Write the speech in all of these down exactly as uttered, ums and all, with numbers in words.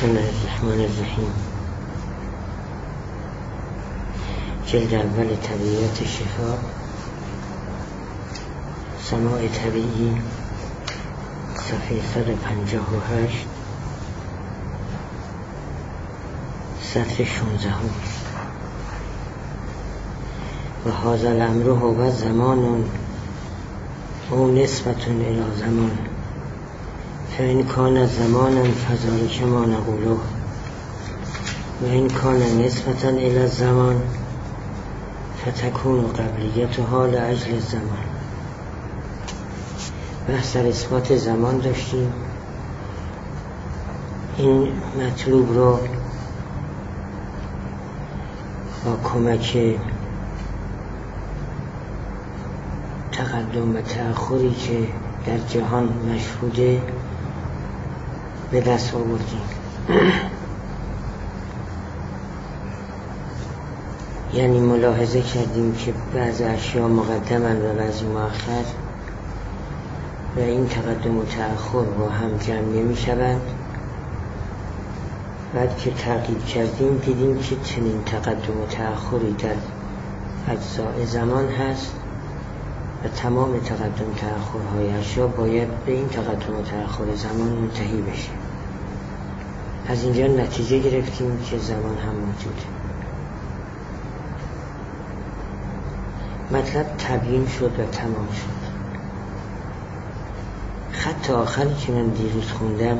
بسم الله الرحمن الرحیم. جلد اول طبیعیات شفا، سماع طبیعی، صفحه صد و پنجاه و هشت، سطر شانزده. و هذا الامر هو زمان او نسبت الى زمان، فإن كان زمانا فذلك ما نقوله، وإن كان نسبة إلى الزمان فتكون قبلیتها لأجل الزمان. بحث در اثبات زمان داشتیم. این مطلوب رو با کمک تقدم و تأخری که در جهان مشهوده به دست آوردیم. یعنی ملاحظه کردیم که بعض اشیاء مقدمن و بعضی مؤخر و این تقدم و تأخر با هم جمع نمی شوند. بعد که تعقیب کردیم دیدیم که چنین تقدم و تأخری در اجزاء زمان هست و تمام تقدم تأخرهای اشیاء باید به این تقدم و تأخر زمان منتهی بشه. از اینجا نتیجه گرفتیم که زمان هم موجوده. مطلب تبیین شد و تمام شد. خط آخری که من دیروز خوندم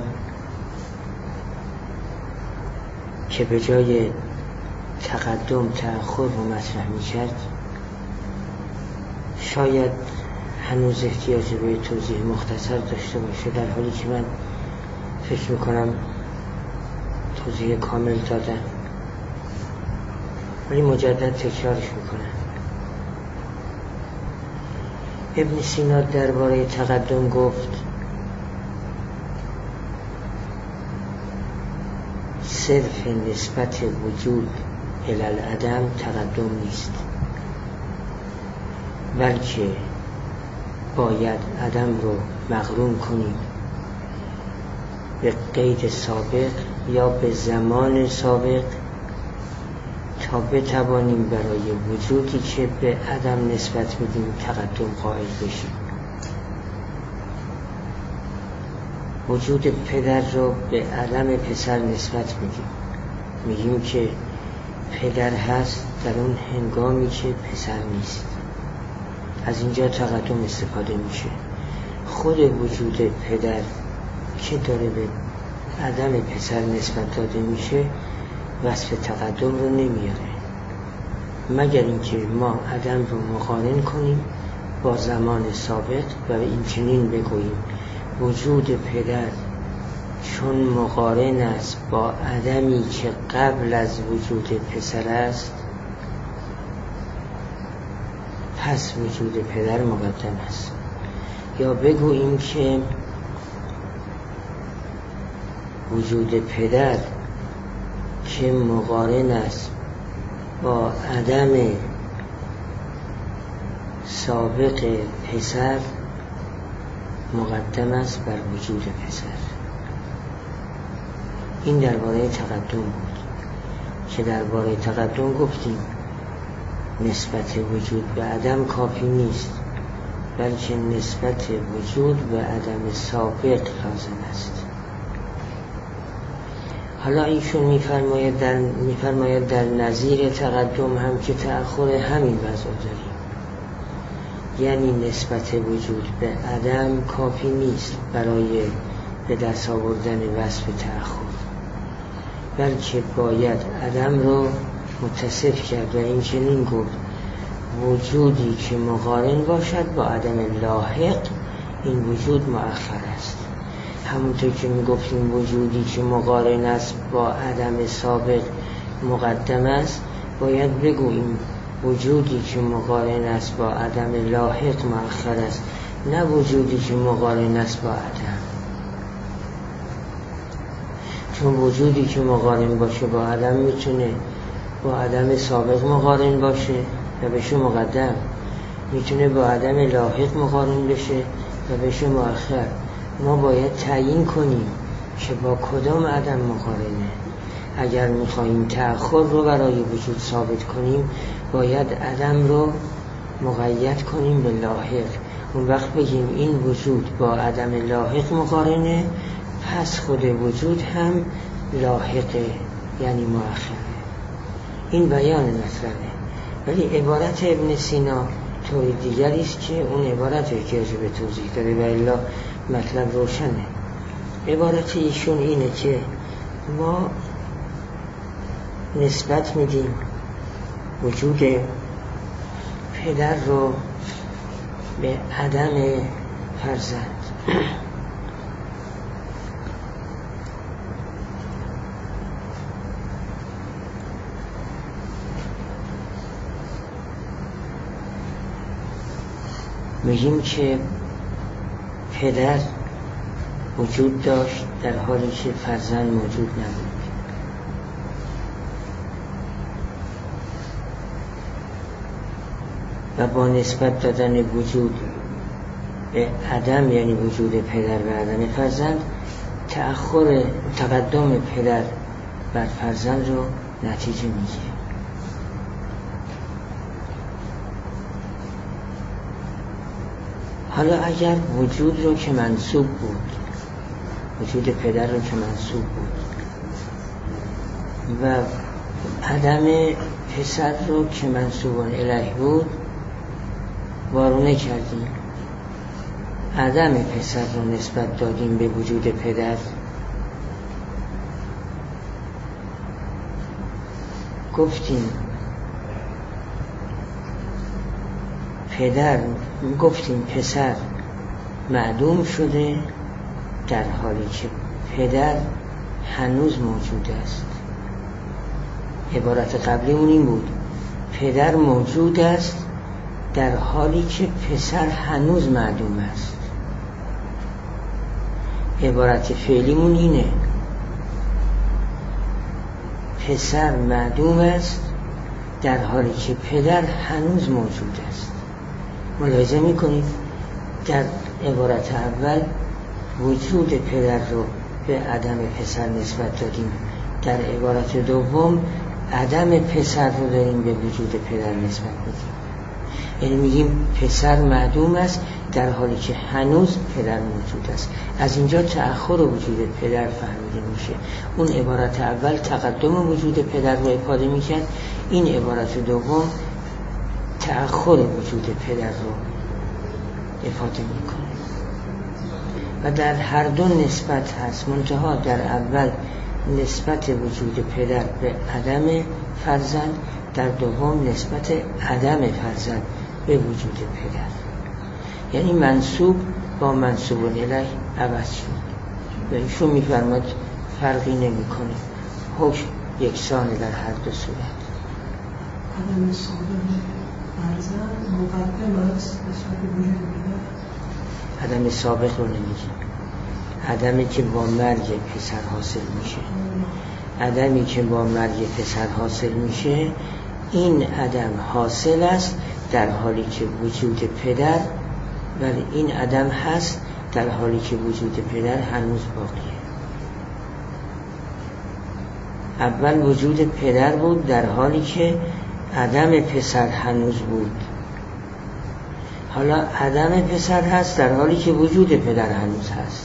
که به جای تقدم تأخر رو مطرح می کرد، شاید هنوز احتیاج به توضیح مختصر داشته باشه، در حالی که من فکر میکنم توضیح کامل دادم، ولی مجدد تکرارش میکنم. ابن سینا درباره تقدم گفت صرف نسبت وجود الی العدم تقدم نیست، بلکه باید عدم رو مقرون کنیم به قید سابق یا به زمان سابق تا بتوانیم برای وجودی که به عدم نسبت میدیم تقدم قائل بشیم. وجود پدر رو به عدم پسر نسبت میدیم، میگیم که پدر هست در اون هنگامی که پسر نیست. از اینجا تقدم استفاده میشه. خود وجود پدر که داره به عدم پسر نسبت داده میشه وصف تقدم رو نمیاره، مگر اینکه ما عدم رو مقارن کنیم با زمان سابق و این چنین بگوییم وجود پدر چون مقارن است با عدمی که قبل از وجود پسر است، پس وجود پدر مقدم است. یا بگوییم که وجود پدر که مقارن است با عدم سابق پسر مقدم است بر وجود پسر. این درباره تقدم بود که درباره تقدم گفتیم نسبت وجود به عدم کافی نیست، بلکه نسبت وجود به عدم سابق لازم است. حالا ایشون میفرماید در میفرماید در نظیر تقدم هم که تأخر همین وضع داریم، یعنی نسبت وجود به عدم کافی نیست برای به دست آوردن وصف تأخر، بلکه باید عدم رو متصف کرد و این چنین گفت وجودی که مقارن باشد با عدم لاحق این وجود مؤخر است. همونطور که میگفتیم وجودی که مقارن است با عدم سابق مقدم است، باید بگوییم وجودی که مقارن است با عدم لاحق مؤخر است، نه وجودی که مقارن است با عدم. چون وجودی که مقارن باشه با عدم میتونه با عدم سابق مقارن باشه و بشه مقدم، میتونه با عدم لاحق مقارن بشه و بشه مؤخر. ما باید تعیین کنیم که با کدام عدم مقارنه. اگر میخواییم تأخر رو برای وجود ثابت کنیم باید عدم رو مقید کنیم به لاحق. اون وقت بگیم این وجود با عدم لاحق مقارنه، پس خود وجود هم لاحقه، یعنی مؤخره. این بیان مطلبه. ولی عبارت ابن سینا طور دیگری است که اون عبارت احتیاج به توضیح داره و الا مطلب روشنه. عبارت ایشون اینه که ما نسبت میدیم وجود پدر رو به عدم فرزند. میگیم که پدر وجود داشت در حالی که فرزند موجود نبود. و با نسبت دادن وجود به عدم، یعنی وجود پدر و عدم فرزند، تأخر تقدم پدر بر فرزند رو نتیجه میگیره. حالا اگر وجود رو که منسوب بود، وجود پدر رو که منسوب بود و عدم پسر رو که منسوب الیه بود وارونه کردیم، عدم پسر رو نسبت دادیم به وجود پدر، گفتیم پدر گفتیم پسر معدوم شده در حالی که پدر هنوز موجود است. عبارت قبلیمون این بود، پدر موجود است در حالی که پسر هنوز معدوم است. عبارت فعلیمون اینه، پسر معدوم است در حالی که پدر هنوز موجود است. ملاحظه میکنید در عبارت اول وجود پدر رو به عدم پسر نسبت دادیم، در عبارت دوم عدم پسر رو داریم به وجود پدر نسبت بدیم. یعنی میگیم پسر معدوم است در حالی که هنوز پدر موجود است. از اینجا تأخر وجود پدر فهمیده میشه. اون عبارت اول تقدم وجود پدر رو افاده میکرد، این عبارت دوم تأخر وجود پدر رو افاده میکنه. و در هر دو نسبت هست، منتها در اول نسبت وجود پدر به عدم فرزند، در دوم نسبت عدم فرزند به وجود پدر. یعنی منسوب با منسوب الیه عوض شد و ایشون میفرماد فرقی نمی کنه، حکم یکسانه در هر دو صورت. عدم سابق فرزند مقدم است نسبت به وجود پدر. عدم سابق رو نمیگیم، عدمی که با مرگ پسر حاصل میشه. عدمی که با مرگ پسر حاصل میشه، این عدم حاصل است در حالی که وجود پدر، ولی این عدم هست در حالی که وجود پدر هنوز باقیه. اول وجود پدر بود در حالی که عدم پسر هنوز بود، حالا عدم پسر هست در حالی که وجود پدر هنوز هست.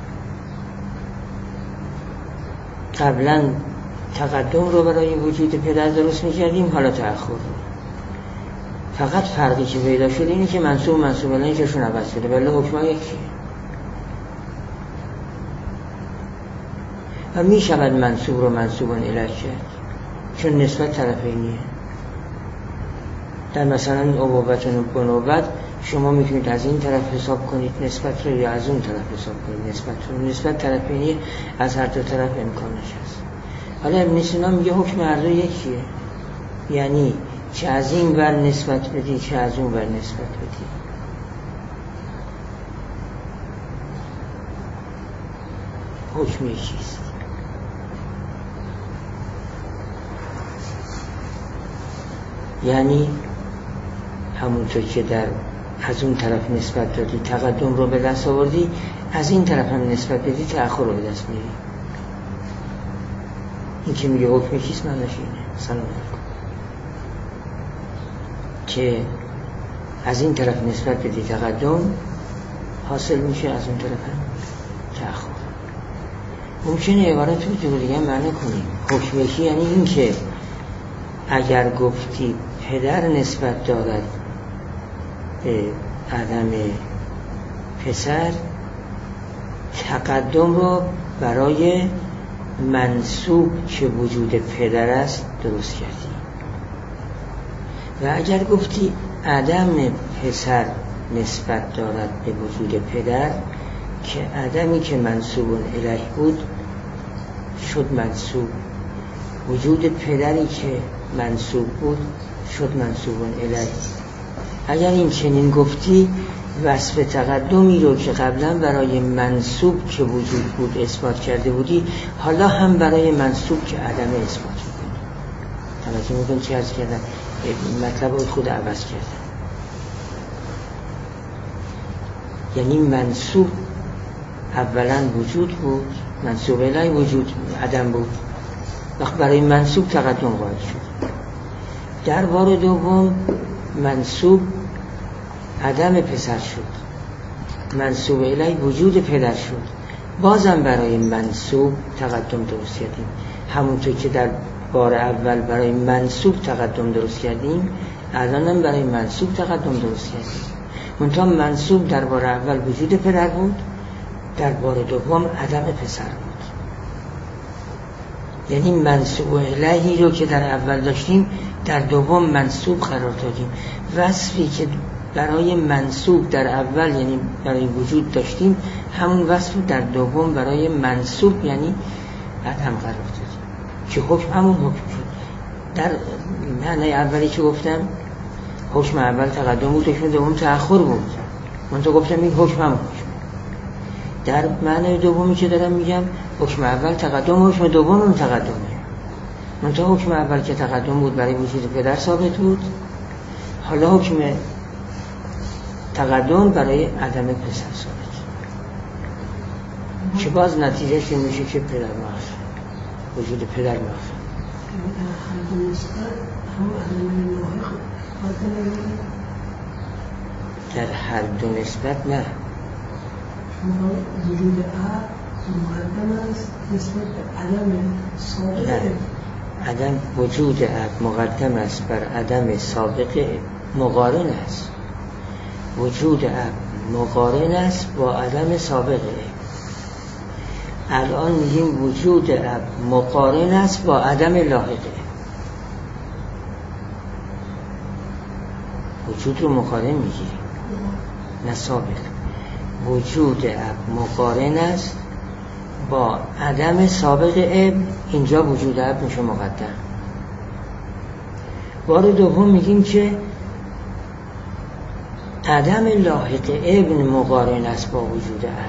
قبلا تقدم رو برای وجود پدر درست می‌کردیم، حالا تأخر رو. فقط فرقی که پیدا شد اینه که منصوب منصوب الیه جاشون عوض شده، ولی حکم یکیه. و می شود منصوب رو منصوب الیه کرد چون نسبت طرفینیه. در مثلا ابوبت و بنوبت شما میتونید از این طرف حساب کنید نسبت رو یا از اون طرف حساب کنید نسبت رو. نسبت طرفینیه، از هر دو طرف امکانش هست. حالا ابن سینا میگه حکم هر دو یکیه، یعنی چه از این ور نسبت بدی چه از اون ور نسبت بدی. حکم یکیست. یعنی همونطور که در از اون طرف نسبت دادی تقدم رو به دست آوردی، از این طرف هم نسبت بدی تأخر رو به دست میاری. این که میگه حکم چیست معنیش اینه. سلام علیکم. که از این طرف نسبت به تقدم حاصل میشه، از اون طرف هم تأخر. ممکنه عبارت رو جور دیگه معنی کنیم. حکم یکی یعنی این که اگر گفتی پدر نسبت دارد به عدم پسر، تقدم رو برای منسوب که وجود پدر است درست کردی. و اگر گفتی عدم پسر نسبت دارد به وجود پدر، که عدمی که منسوب الیه بود شد منسوب، وجود پدری که منسوب بود شد منسوب الیه. اگر این چنین گفتی، وصف تقدمی رو که قبلا برای منسوب که وجود بود اثبات کرده بودی، حالا هم برای منسوب که عدم اثبات میکنی. توجه میکنی چی عرض کردم؟ مطلب رو خود عوض کردم. یعنی منسوب اولا وجود بود، منسوب الیه وجود عدم بود، وقت برای منسوب تقدم قائل شد. در بار دوم منسوب عدم پسر شد، منسوب الیه وجود پدر شد، بازم برای منسوب تقدم درست کردیم. همونطور که در بار اول برای منسوب تقدم درست کردیم، الانم برای منسوب تقدم درست کردیم. منتها منسوب در بار اول وجود پدر بود، در بار دوم عدم پسر بود. یعنی منسوب الیهی رو که در اول داشتیم در دوم منسوب قرار دادیم. وصفی که برای منسوب در اول یعنی برای وجود داشتیم، همون وصف در دوم برای منسوب یعنی عدم قرار دادیم که حکم همون حکم شد. در معنی اولی که گفتم حکم اول تقدم بود، حکم دوم تأخر بود. من تو گفتم این حکم هم حکم. در معنی دومی که دارم میگم حکم اول تقدم، حکم دوم هم تقدمه. من تو حکم اول که تقدم بود برای وجود پدر ثابت بود، حالا حکم تقدم برای عدم پسر ثابت که باز نتیجهش میشه که پدر مخصوص وجود پدر مخصوص در هر دو نسبت نه. وجود اب مقدم است نسبت به عدم سابقه. عدم وجود اب مقدم است بر عدم سابقه، مقارن است. وجود اب مقارن است با عدم سابقه. الان میگیم وجود اب مقارن است با عدم لاحقه. وجود رو مقارن میگیریم نه سابق. وجود اب مقارن است با عدم سابق اب، اینجا وجود اب میشه مقدم. بار دوم میگیم که عدم لاحق ابن مقارن است با وجود اب.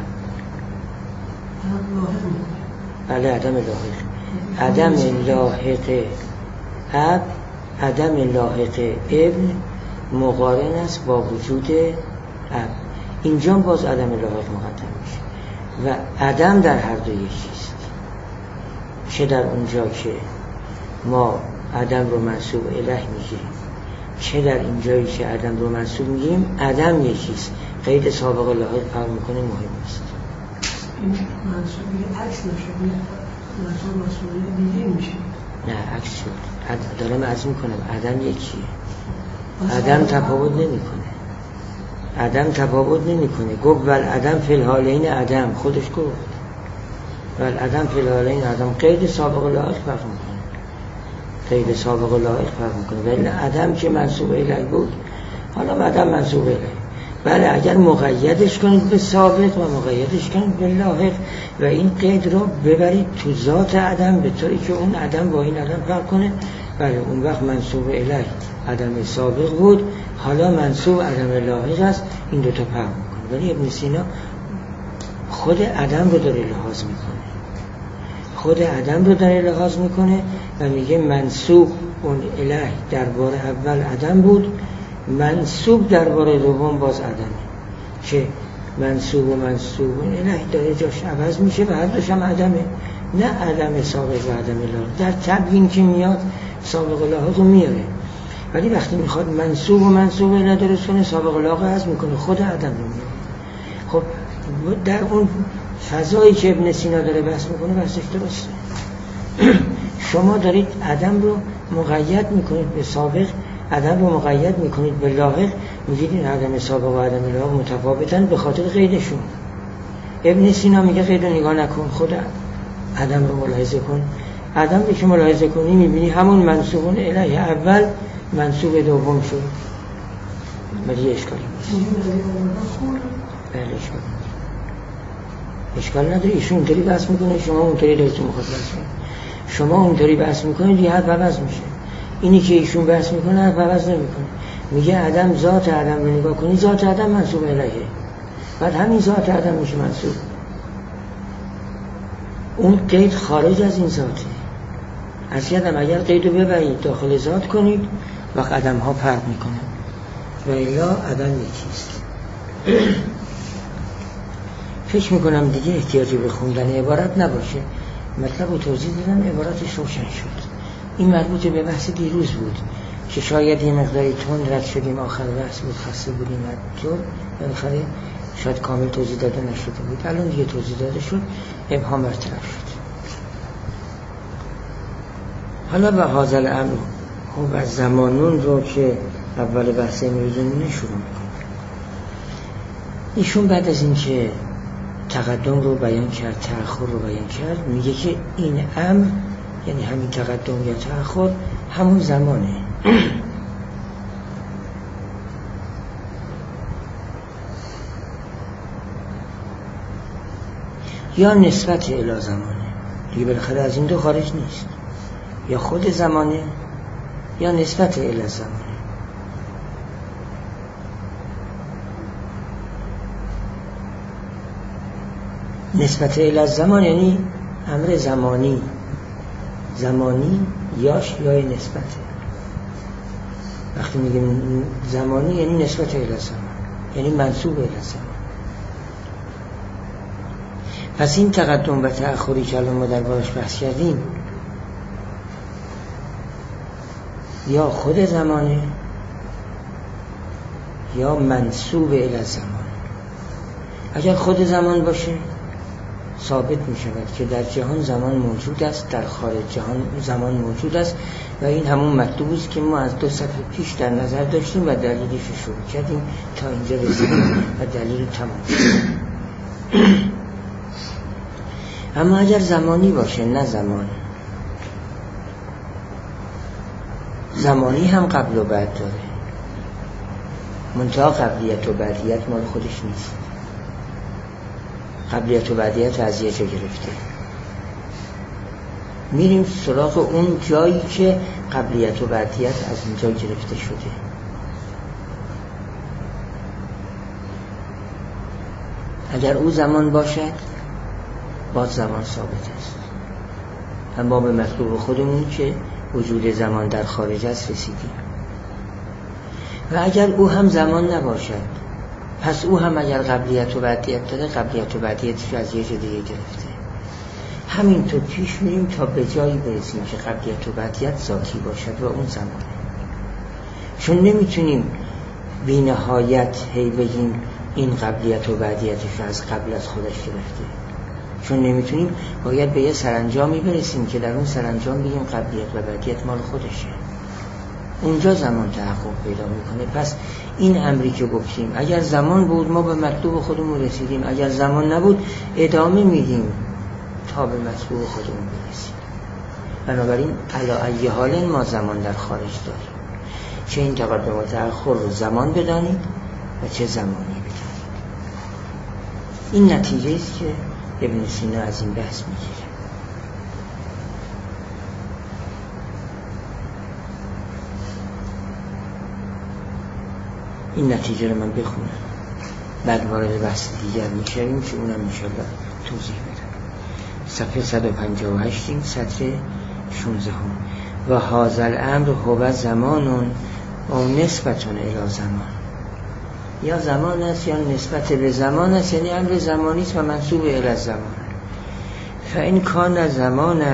بله عدم لاحق عدم لاحق اب عدم لاحق ابن مقارن است با وجود اب. اینجا باز عدم لاحق مقدم میشه و عدم در هر دو یکیست. چه در اونجا که ما عدم رو منسوب الیه میگیریم، چه در اینجایی که عدم رو منسوب میگیریم، عدم یکیست. قید سابق لاحق فرق میکنه، مهم نیست. این منسوب دیگه عکس نشه، منسوب منسوب دیگه میشه. نه عکس شد. دارم عرض میکنم عدم یکیه. عدم تفاوت نمیکنه. عدم تفاوت نمیکنه. گفت ول عدم فی الحالین عدم، خودش گفت ول عدم فی الحالین عدم. قید سابق لاحق فرق میکنه. قید سابق لاحق فرق میکنه. ولی عدم که منسوب الیه بود، حالا عدم منسوب الیه. بله اگر مقیدش کنید به سابق و مقیدش کنید به لاحق و این قید رو ببرید تو ذات عدم به طوری که اون عدم با این عدم فرق کنه، بله اون وقت منسوب الیه عدم سابق بود، حالا منسوب عدم لاحق است. این دو تا فرق میکنه. ولی ابن سینا خود عدم رو داره لحاظ میکنه، خود عدم رو داره لحاظ میکنه و میگه منسوب اون الیه در بار اول عدم بود، منسوب در بار دوم باز عدمه. که منصوب و منصوب الهی داره جاش عوض میشه و هر دوش هم عدمه، نه عدم سابق و عدم لاحق. در تبیین که میاد سابق و لاحق رو میاره، ولی وقتی میخواد منصوب و منصوب الهی درست کنه سابق و لاحق حذف میکنه، خود عدم رو میاره. خب در اون فضایی که ابن سینا داره بحث میکنه بحثش درسته. شما دارید عدم رو مقید میکنید به سابق، عدم رو مقید میکنید به لاحق، میگید این عدم سابق و عدم لاحق متفاوتن به خاطر قیدشون. ابن سینا میگه قید رو نگاه نکن، خود عدم رو ملاحظه کن. عدم رو که ملاحظه کنی میبینی همون منصوبون الهی اول منصوب دوم شد. ولی اشکالی نیست. بله اشکال اشکال نداره. ایشون اونطوری بحث میکنه، شما اونطوری دارید میخواد بحث کنید. شما اونطوری بحث میکنید یه حرف عوض میشه. اینی که ایشون بحث میکنه حرف عوض نمیکنه. میگه عدم ذات عدم رو نگاه کنی، ذات عدم منصوب الهیه، بعد همین ذات عدم میشه منصوب. اون قید خارج از این ذاته. از یادم اگر قید رو ببرید داخل ذات کنید وقت عدم ها فرق میکنه و الا عدم یکیست. فکر میکنم دیگه احتیاجی به خوندن عبارت نباشه. مطلب رو توضیح دادم، عبارتش روشن شد. این مربوط به بحث دیروز بود که شاید یه مقداری تند رد شدیم، آخر بحث بود، خسته بودیم تو بالاخره شاید کامل توضیح داده نشده بود. الان دیگه توضیح داده شد، ابهام برطرف شد. حالا به هذا الامر خب از زمانون رو که اول بحث امروزمونه شروع میکنم. ایشون بعد از این که تقدم رو بیان کرد، تأخر رو بیان کرد، میگه که این امر یعنی همین تقدم یا تأخر همون زمانه. یا نسبت الی زمانه، دیگه بالاخره از این دو خارج نیست. یا خود زمانه یا نسبت الی زمانه. نسبت الی زمان یعنی امر زمانی، زمانی یاش یا نسبت. وقتی میگیم زمانی یعنی نسبت الی زمان، یعنی منسوب الی زمان. پس این تقدم و تأخری که الان ما در بارش بحث کردیم یا خود زمانه یا منسوب الی زمان. اگر خود زمان باشه ثابت می شود که در جهان زمان موجود است، در خارج جهان زمان موجود است و این همون مطلوب است که ما از دو صفحه پیش در نظر داشتیم و دلیلش رو شروع کردیم تا اینجا رسیدیم و دلیل تمام شد. اما اگر زمانی باشه نه زمان، زمانی هم قبل و بعد داره، منتها قبلیت و بعدیت مال خودش نیست. قبلیت و بعدیت از یه جا گرفته. میریم سراغ اون جایی که قبلیت و بعدیت از اینجا گرفته شده. اگر او زمان باشد باز زمان ثابت است. اما به مطلوب خودمون که وجود زمان در خارج است رسیدیم. و اگر او هم زمان نباشد پس او هم اگر قبلیت و بعدیت داره قبلیت و بعدیتش از یه جا دیگه گرفته. همینطور پیش میریم تا به جایی برسیم که قبلیت و بعدیت ذاتی باشد و اون زمانه. چون نمیتونیم بی نهایت هی بگیم این قبلیت و بعدیتش از قبل از خودش گرفته. چون نمیتونیم، باید به یه سرانجامی برسیم که در اون سرانجام بگیم قبلیت و بعدیت مال خودشه. اونجا زمان تحقق پیدا میکنه. پس این امری که گفتیم اگر زمان بود ما به مطلوب خودمون رسیدیم، اگر زمان نبود ادامه میدیم تا به مطلوب خودمون برسیم. بنابراین علی ای حال ما زمان در خارج داریم. چه این تقدم و تأخر رو زمان بدانید و چه زمانی بدانید. این نتیجه است که ابن سینا از این بحث میگیره. این نتیجه رو من بخونم بعد وارد بحث دیگر میشویم که اونم انشاءالله توضیح بدم. صفحه صد و پنجاه و هشت سطر شانزده و هذا الامر هو زمانون و نسبتون الی زمان. یا زمان است یا نسبت به زمان است، یعنی امر زمانی است و منسوب الی الزمان. فإن کان زمانا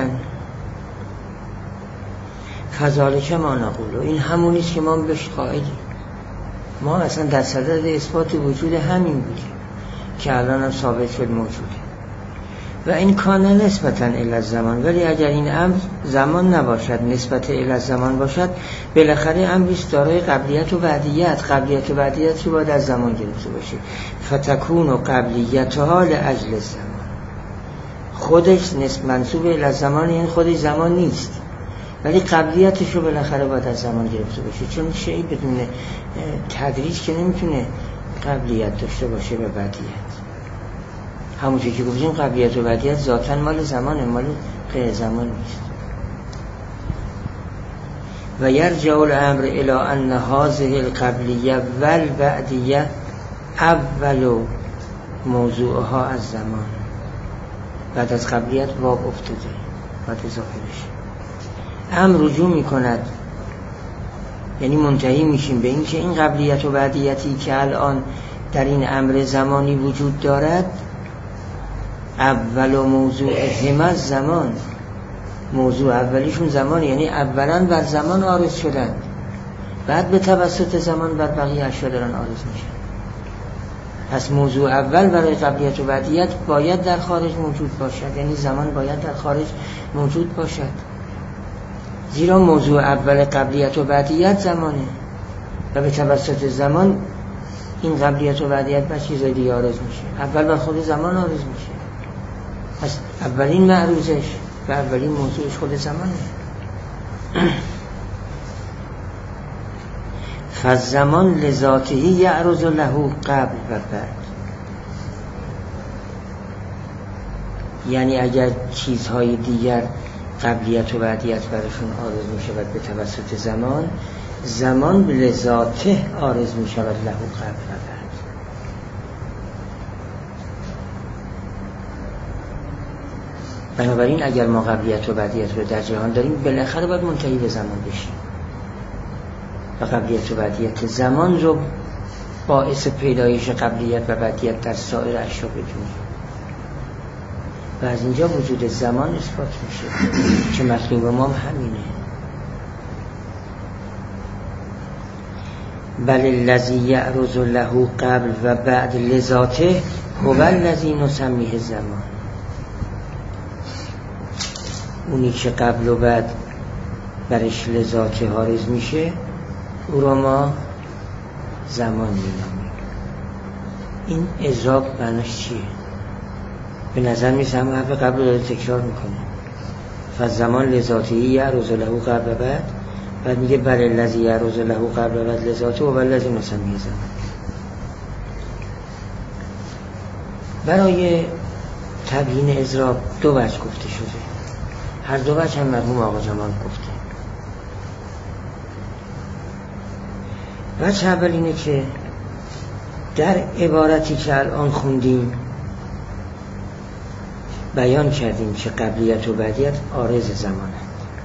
فذلک ما نقول، این همونی است که ما بهش قائلیم. ما اصلا در صدد اثبات وجود همین بودیم که الان هم ثابت شد موجوده. و این کان نسبتا الی الزمان، ولی اگر این امر زمان نباشد، نسبت الی الزمان باشد، بالاخره امری است دارای قبلیت و بعدیت. قبلیت و بعدیت رو باید از زمان گرفته باشه. فتکون و قبلیتها لاجل الزمان، خودش نسبت منسوب الی الزمان، یعنی خودش زمان نیست، ولی قبلیتش رو بالاخره باید از زمان گرفته باشه، چون شیء بدون تدریج که نمیتونه قبلیت داشته باشه به بعدیت. همونطور که گفتیم قبلیت و بعدیت ذاتاً مال زمانه، مال غیر زمان نیست. و یرجع الامر الی ان هذه القبلیه والبعدیه اول موضوعها از زمان. بعد از قبلیت باب افتاده، بعد اضافه بشه. امر رجوع میکند، یعنی منتهی میشیم به این که این قبلیت و بعدیتی که الان در این امر زمانی وجود دارد، اول موضوع همه زمان، موضوع اولیشون زمان، یعنی اولا بر زمان عارض شدن، بعد به توسط زمان بر بقیه اشیا دارن عارض میشن. پس موضوع اول برای قبلیت و بعدیت باید در خارج موجود باشد، یعنی زمان باید در خارج موجود باشد، زیرا موضوع اول قبلیت و بعدیت زمانه و به توسط زمان این قبلیت و بعدیت بر چیزای دیگه عارض میشه. اول بر خود زمان عارض میشه، پس اولین معروضش و اولین موضوعش خود زمانه. فالزمان لذاته یعرض له قبل و بعد، یعنی اگر چیزهای دیگر قبلیت و بعدیت برشون عارض می شود به توسط زمان، زمان به لذاته عارض می شود له قبل و بعد. بنابراین اگر ما قبلیت و بعدیت رو در جهان داریم، بالاخره باید منتهی به زمان بشیم و قبلیت و بعدیت زمان رو باعث پیدایش قبلیت و بعدیت در سایر اشیا بدونیم و از اینجا وجود زمان اثبات میشه که مطلوب ما همینه. بل الذی یعرض له قبل و بعد لذاته هو الذی نسمیه زمان، اونی که قبل و بعد برش لذاته عارض میشه او را ما زمان مینامیم. این اضراب معنیش چیه؟ به نظر میسه همه حرف قبل رو داره تکرار میکنه. فالزمان لذاته یعرض له قبل و بعد، بعد میگه بل الذی یعرض له قبل و بعد لذاته و الذی نسمیه زمان. برای تبیین اضراب دو وجه گفته شده، هر دو وجه هم مرحوم آقا جمال گفته. وجه اول اینه که در عبارتی که الان خوندیم بیان کردیم که قبلیت و بعدیت عارض زمانند.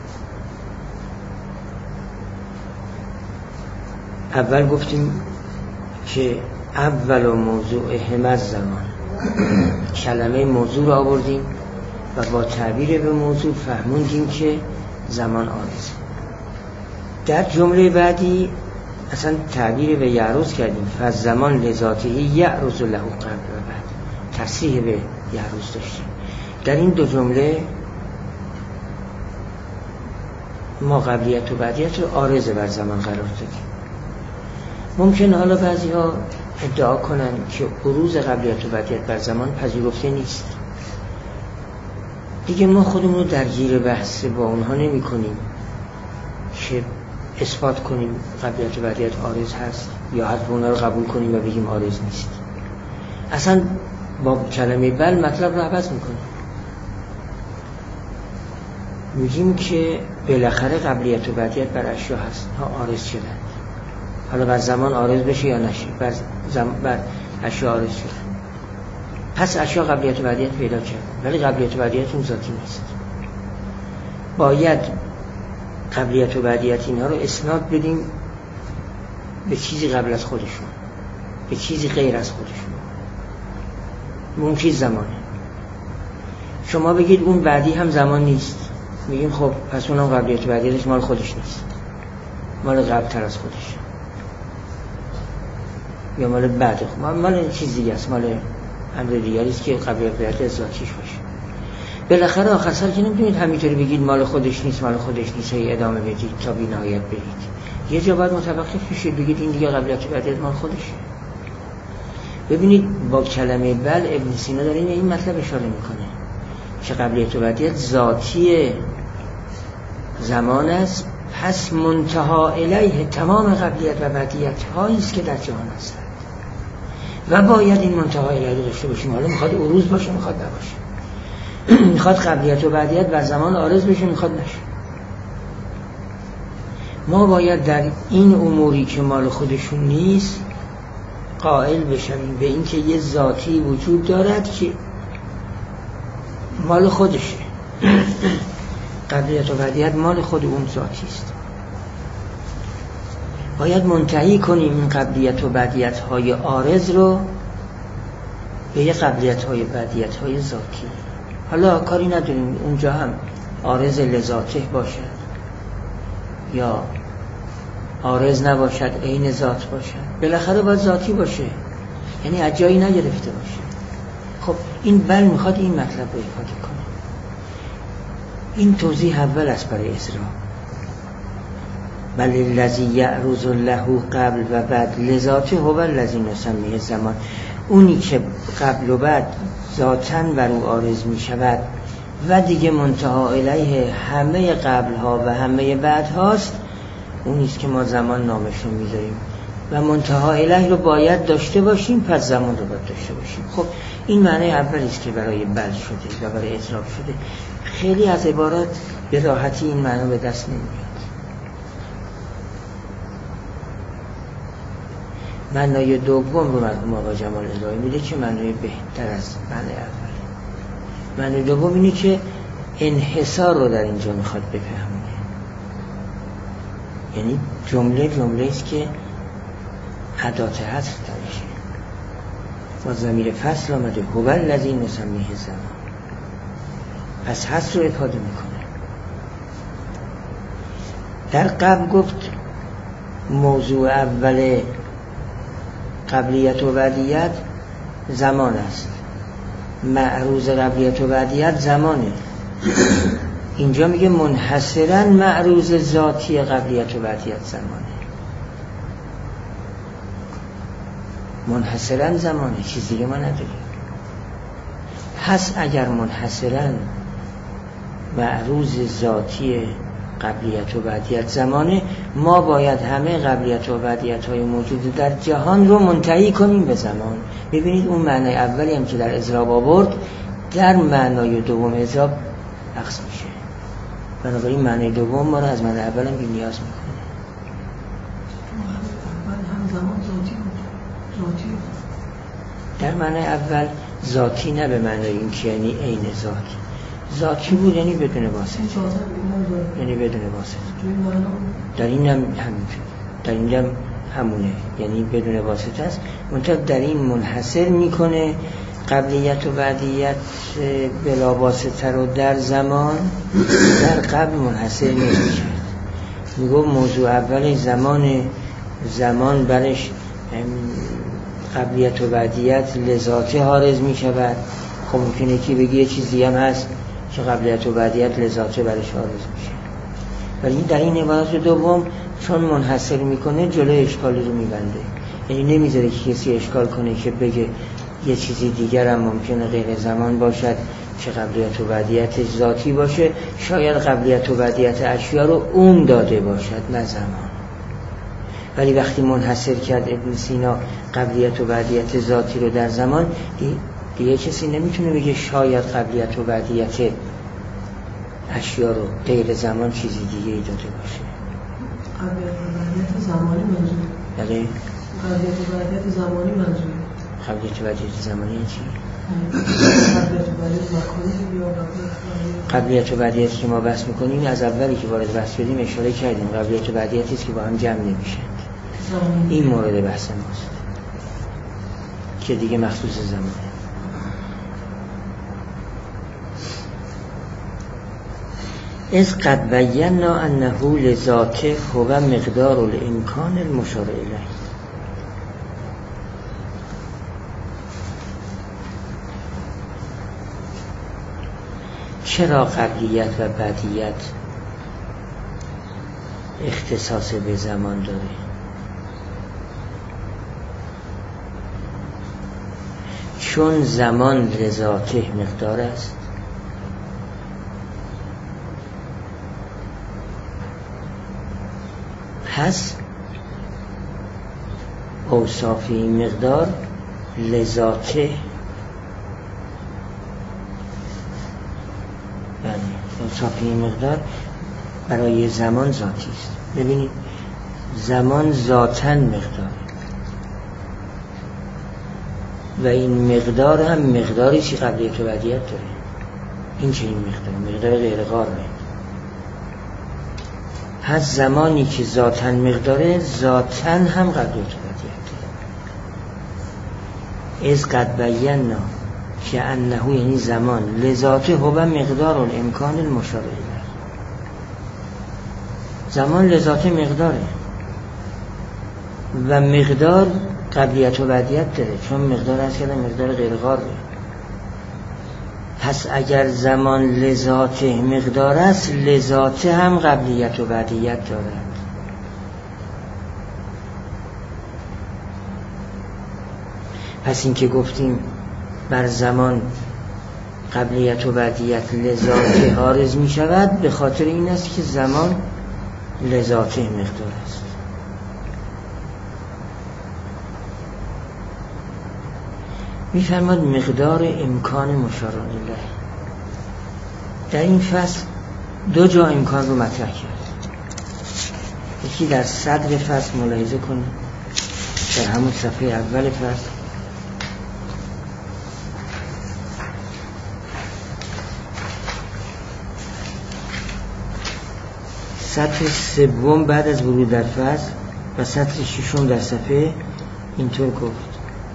اول گفتیم که اول و موضوع همه زمان، کلمه موضوع رو آوردیم و با تعبیر به موضوع فهموندیم که زمان عارض. در جمله بعدی اصلا تعبیر به یعرض کردیم، فالزمان لذاته یعرض له قبل و بعد، تصریح به یعرض داشتیم. در این دو جمله ما قبلیت و بعدیت رو عارض بر زمان قرار دادیم. ممکن حالا بعضی ها ادعا کنن که عروض قبلیت و بعدیت بر زمان پذیرفته نیست، دیگه ما خودمون رو درگیر بحث با اونها نمی کنیم که اثبات کنیم قبلیت و بعدیت عارض هست یا حتی اونها رو قبول کنیم و بگیم عارض نیست. اصلا با کلمه بل مطلب رو عوض میکنیم، میگیم که بالاخره قبلیت و بعدیت بر اشیا هست ها عارض شدن، حالا بر زمان عارض بشه یا نشه، بر, زم... بر اشیا عارض شدن. پس اشیا قبلیت و بعدیت پیدا کرد، ولی قبلیت و بعدیت اون ذاتی نیست. باید قبلیت و بعدیت اینها رو اسناد بدیم به چیزی قبل از خودشون. به چیزی غیر از خودشون. اون چیز زمانه. شما بگید اون بعدی هم زمان نیست، میگیم خب پس اونم قبلیت و بعدیتش مال خودش نیست، مال قبل تر از خودش یا مال بعد خود، مال چیز دیگه است، مال امر دیگری است که قبلیت و بعدیت ذاتیش باشه. بالاخره آخر سر که نمیتونید همینطوری بگید مال خودش نیست مال خودش نیست هی ادامه بدید تا بی نهایت برید. یه جا باید متوقف بشید بگید این دیگه قبلیت و بعدیت مال خودشه. ببینید با کلمه بل ابن سینا داره این مطلب اشاره میکنه که قبلیت و بعدیت ذاتی زمان است، پس منتها الیه تمام قبلیت و بعدیت هایی است که در جهان هستند و باید این منتها الیه رو داشته باشیم. حالا میخواد عروض باشه میخواد نباشه، میخواد قبلیت و بعدیت بر زمان عارض بشه میخواد نشه. ما باید در این اموری که مال خودشون نیست قائل بشویم به این که یه ذاتی وجود دارد که مال خودشه. قبلیت و بعدیت مال خود اون ذاتی است. باید منتهی کنیم این قبلیت و بعدیت های عارض رو به یه قبلیت های بعدیت های ذاتی. حالا کاری نداریم اونجا هم عارض لذاته باشد یا عارض نباشد عین ذات باشد، بالاخره باید ذاتی باشه، یعنی از جایی نگرفته باشه. خب این بل میخواد این مطلب رو افاده کنه. این توضیح اول است برای اسراء. بل الذی یعرض له قبل و بعد لذاته هو الذی نسمیه زمان. اونی که قبل و بعد ذاتاً بر او عارض می شود و دیگه منتها الیه همه قبل ها و همه بعد هاست، اونیست که ما زمان نامش رو میذاریم و منتها الیه رو باید داشته باشیم، پس زمان رو باید داشته باشیم. خب این معنی اولیست که برای بل شده و برای اطلاق شده. خیلی از عبارات به راحتی این معنی به دست نمیاد. معنای دوم رو مرحوم آقا جمال ارائه میده که معنی بهتر از معنی اول. معنی دوم اینه که انحصار رو در اینجا میخواد بفهمونه، یعنی جمله جمله است که ادات حصر درشه با ضمیر فصل آمده هو الذی نسمیه زمان، پس حصر رو افاده میکنه. در قبل گفت موضوع اول قبلیت و بعدیت زمان است، معروض قبلیت و بعدیت زمانه. اینجا میگه منحصراً معروض ذاتی قبلیت و بعدیت زمانه، منحصراً زمانه، چیز دیگه ما نداریم. پس اگر منحصراً معروض ذاتی قبلیت و بعدیت زمانه، ما باید همه قبلیت و بعدیت های موجود در جهان رو منتهی کنیم به زمان. ببینید اون معنی اولی هم که در اضراب آورد در معنای دوم اضراب عکس میشه. بنابراین معنی دوم ما رو از معنی اول هم بی نیاز میکنه. هم زمان ذاتی بود. ذاتی در معنی اول ذاتی نه به معنی این که یعنی عین ذات، ذاتی بود یعنی بدون واسطه، یعنی بدون واسطه. در این هم همینجور، در این هم همونه، یعنی بدون واسطه است. منتها در این منحصر میکنه قبلیت و بعدیت بلا واسطه رو در زمان، در قبل منحصر نمیشه. میگو موضوع اول زمان، زمان برش قبلیت و بعدیت لذاته حارز میشود. خب ممکنه که بگی یه چیزی هم هست که قبلیت و بعدیت لذاته برش حارز میشه، ولی در این عبارت دوم چون منحصر میکنه جلوی اشکالی رو میبنده، یعنی نمیذاره که کسی اشکال کنه که بگه یه چیزی دیگر هم ممکنه غیر زمان باشد که قبلیت و بعدیت ذاتی باشه، شاید قبلیت و بعدیت اشیا رو اون داده باشد نه زمان. ولی وقتی منحصر کرد ابن سینا قبلیت و بعدیت ذاتی رو در زمان، دیگه کسی نمیتونه بگه شاید قبلیت و بعدیت اشیا رو غیر زمان چیزی دیگه ای داده باشه. قبلیت و بعدیت زمانی منظور. بله؟ قبلیت و بعدیت زمانی منظور. قبلیت و بعدیت زمانی چی؟ قبلیت و بعدیت مکانی یا قبلیت و بعدیت که ما بحث میکنیم از اولی که وارد بحث شدیم اشاره کردیم، قبلیت و بعدیتی است که با هم جمع نمیشن. این مورد بحث ماست. که دیگه مخصوص زمانه. از قد بینا انه لذاته هو مقدار الامکان المشار الیه. چرا قبلیت و بعدیت اختصاص به زمان داره؟ چون زمان لذاته مقدار است، پس اوصاف این مقدار لذاته، بله اوصاف این مقدار برای زمان ذاتی است. ببینید زمان ذاتاً مقدار و این مقدار هم مقداری که قبلیت و بعدیت داره. این چه این مقدار؟ مقدار غیر قابل. پس زمانی که ذاتاً مقداره ذاتاً هم قبلیت و بعدیت داره. از قد بینا که انه یعنی زمان لذاته هو مقدار الامکان المشار الیه. زمان لذاته مقداره و مقدار قبلیت و بعدیت داره، چون مقدار هست که مقدار غیر قابل. پس اگر زمان لذاته مقدار است، لذاته هم قبلیت و بعدیت دارد. پس این که گفتیم بر زمان قبلیت و بعدیت لذاته عارض می شود، به خاطر این است که زمان لذاته مقدار است. می فرماد مقدار امکان مشار الیه. در این فصل دو جا امکان رو مطرح کرد. یکی در صدر فصل ملاحظه کنید، در همون صفحه اول فصل سطر سوم بعد از ورود در فصل و سطر ششم در صفحه اینطور گفت: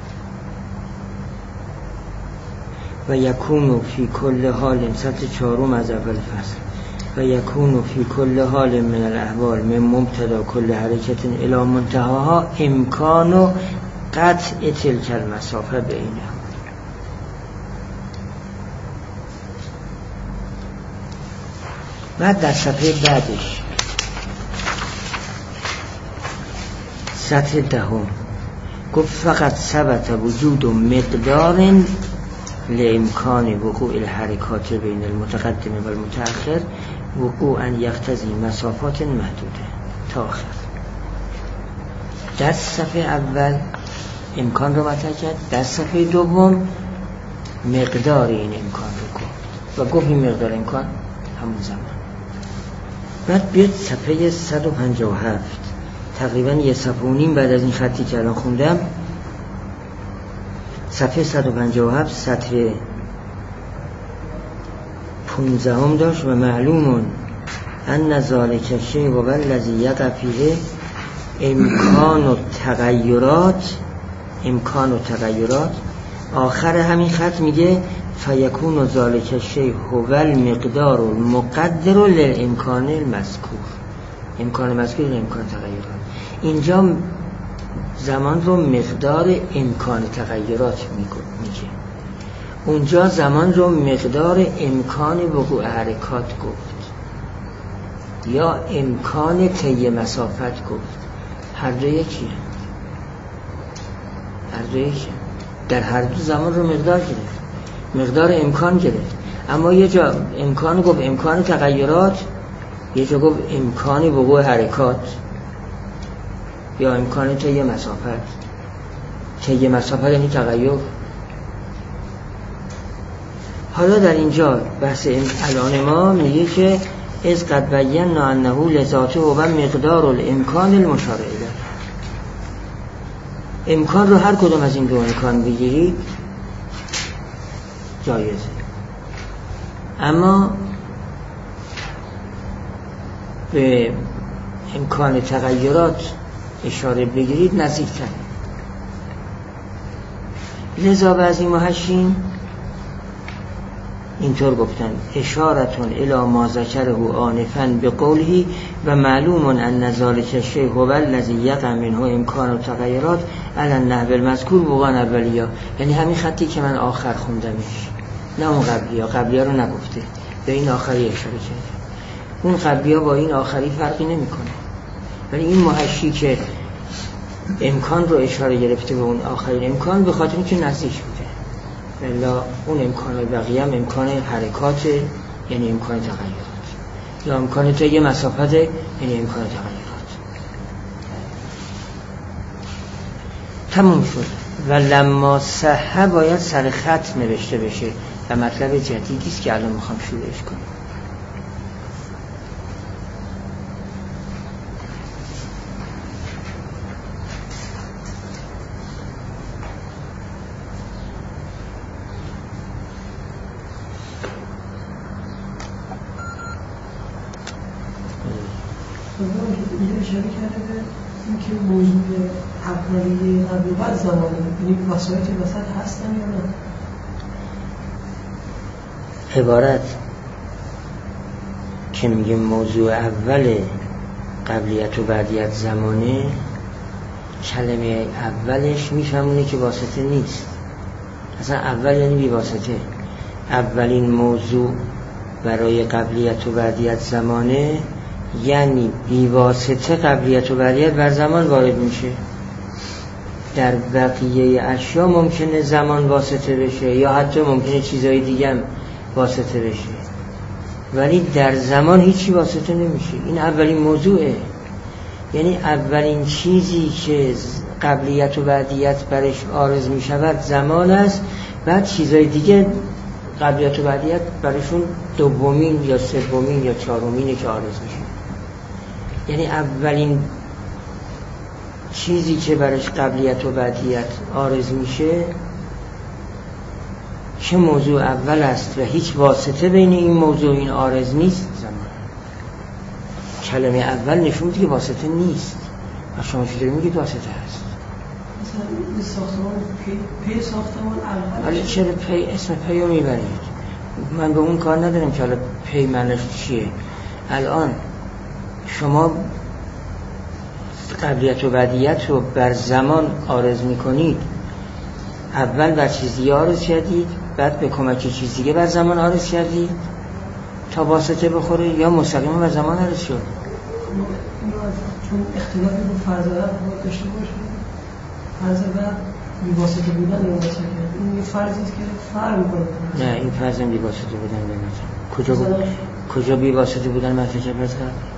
و یکونو فی کل حال، سطر چهارم از اول فصل، و یکونو فی کل حال من الاحوال من مبتدا کل حرکت الی منتهاها امکانو قطع تلک المسافه بینها. بعد در صفحه بعدش سطر دهم گفت فقط ثبت وجود مقدار لامکان وقوع الحرکات بین المتقدم و المتأخر وقوعا یقتضی مسافات محدوده تا آخر. در صفحه اول امکان رو مطرح کرد، در صفحه دوم مقدار این امکان رو گفت و گفت این مقدار امکان همون زمان. بعد بیاد صفحه صد و پنجاه و هفت، تقریبا یه صفحه و نیم بعد از این خطی که الان خوندم، صفحه صد و پنجاه و هفت سطر پونزده هم داشت: و معلومون ان ذالک شیء و الذی یقع فیه امکان و تغییرات امکان و تغییرات. آخر همین خط میگه فیکون و ذالک شیء هو المقدار المقدر للامکان المذکور. امکان مذکور امکان تغییرات. اینجا زمان رو مقدار امکان تغییرات میگه، اونجا زمان رو مقدار امکان وقوع حرکات گفت یا امکان طی مسافت گفت. هر دو یکیه، هر دو یکیه. در هر دو زمان رو مقدار گرفت، مقدار امکان گرفت. اما یه جا امکان گفت امکان تغییرات، یه جا گفت امکان وقوع حرکات یا امکان طی مسافت. طی مسافت یعنی تغییر. حالا در اینجا بحث الان ما میگه که از قد بینا انه لذاته و مقدار الامکان المشار الیه. امکان رو هر کدوم از این دو امکان بگیرید جایزه، اما به امکان تغییرات اشاره بگیرید نزدیکتر. لذا بعضی محشین اینطور گفتن اشارتون الی ما ذکره آنفا بقوله و معلوم ان ذلک الشیء هو الذی یقع منه امکان التغیرات علی النحو المذکور بوقان اولیا. یعنی همین خطی که من آخر خوندمش، نه اون قبلیا. قبلیا رو نگفته، به این آخری اشاره کرده. اون قبلیا با این آخری فرقی نمیکنه، ولی این محشی که امکان رو اشاره گرفته به اون آخرین امکان، به خاطر اینکه نزدیک بوده. الا اون امکان بقیه هم امکان حرکات، یعنی امکان تغییرات، یا امکان تا یه مسافت، یعنی امکان تغییرات. تموم شد. و لما صحه باید سر خط نوشته بشه و مطلب جدیدی است که الان میخوام شروعش کنم. اینجا اشاره کرده به این که موضوع اولیه قبل و بعد زمانه، یعنی وسایل وسط هستن یا نه؟ عبارت که میگه موضوع اول قبلیت و بعدیت زمانه، کلمه اولش میفهمونه که واسطه نیست. اصلا اول یعنی بی واسطه. اولین موضوع برای قبلیت و بعدیت زمانه یعنی بی واسطه قبلیت و بعدیت بر زمان وارد میشه. در بقیه اشیا ممکنه زمان واسطه بشه یا حتی ممکنه چیزهای دیگه هم واسطه بشه، ولی در زمان هیچی واسطه نمیشه. این اولین موضوعه، یعنی اولین چیزی که قبلیت و بعدیت برش عارض میشود زمان است. بعد چیزهای دیگه قبلیت و بعدیت برشون دومین یا سومین یا چهارمینه که عارض میشه. یعنی اولین چیزی که برش قبلیت و بعدیت عارض میشه که موضوع اول است و هیچ واسطه بین این موضوع این عارض نیست، زمان. کلمه اول نشون میده که واسطه نیست. و شما چطوری میگید واسطه هست؟ مثلا ساختمان پی, پی ساختمان اول. ولی چرا پی اسم پی رو میبرید؟ من به اون کار ندارم که حالا پی معنیش چیه. الان شما قبلیت و بعدیت رو بر زمان عارض میکنید. اول بر چیز دیگه عارض کردید، بعد به کمک چیز دیگه بر زمان عارض کردید تا واسطه بخوره، یا مستقیما بر زمان عارض شد. چون اختلافی با فرض رب داشته باشه، فرض رب بی واسطه بودن یا واسطه کرد، این یه فرضی است که فرق میکنه. نه، این فرض هم بی واسطه بودن نمیشه. کجا بود؟ کجا بی واسطه بودن مرتکب است؟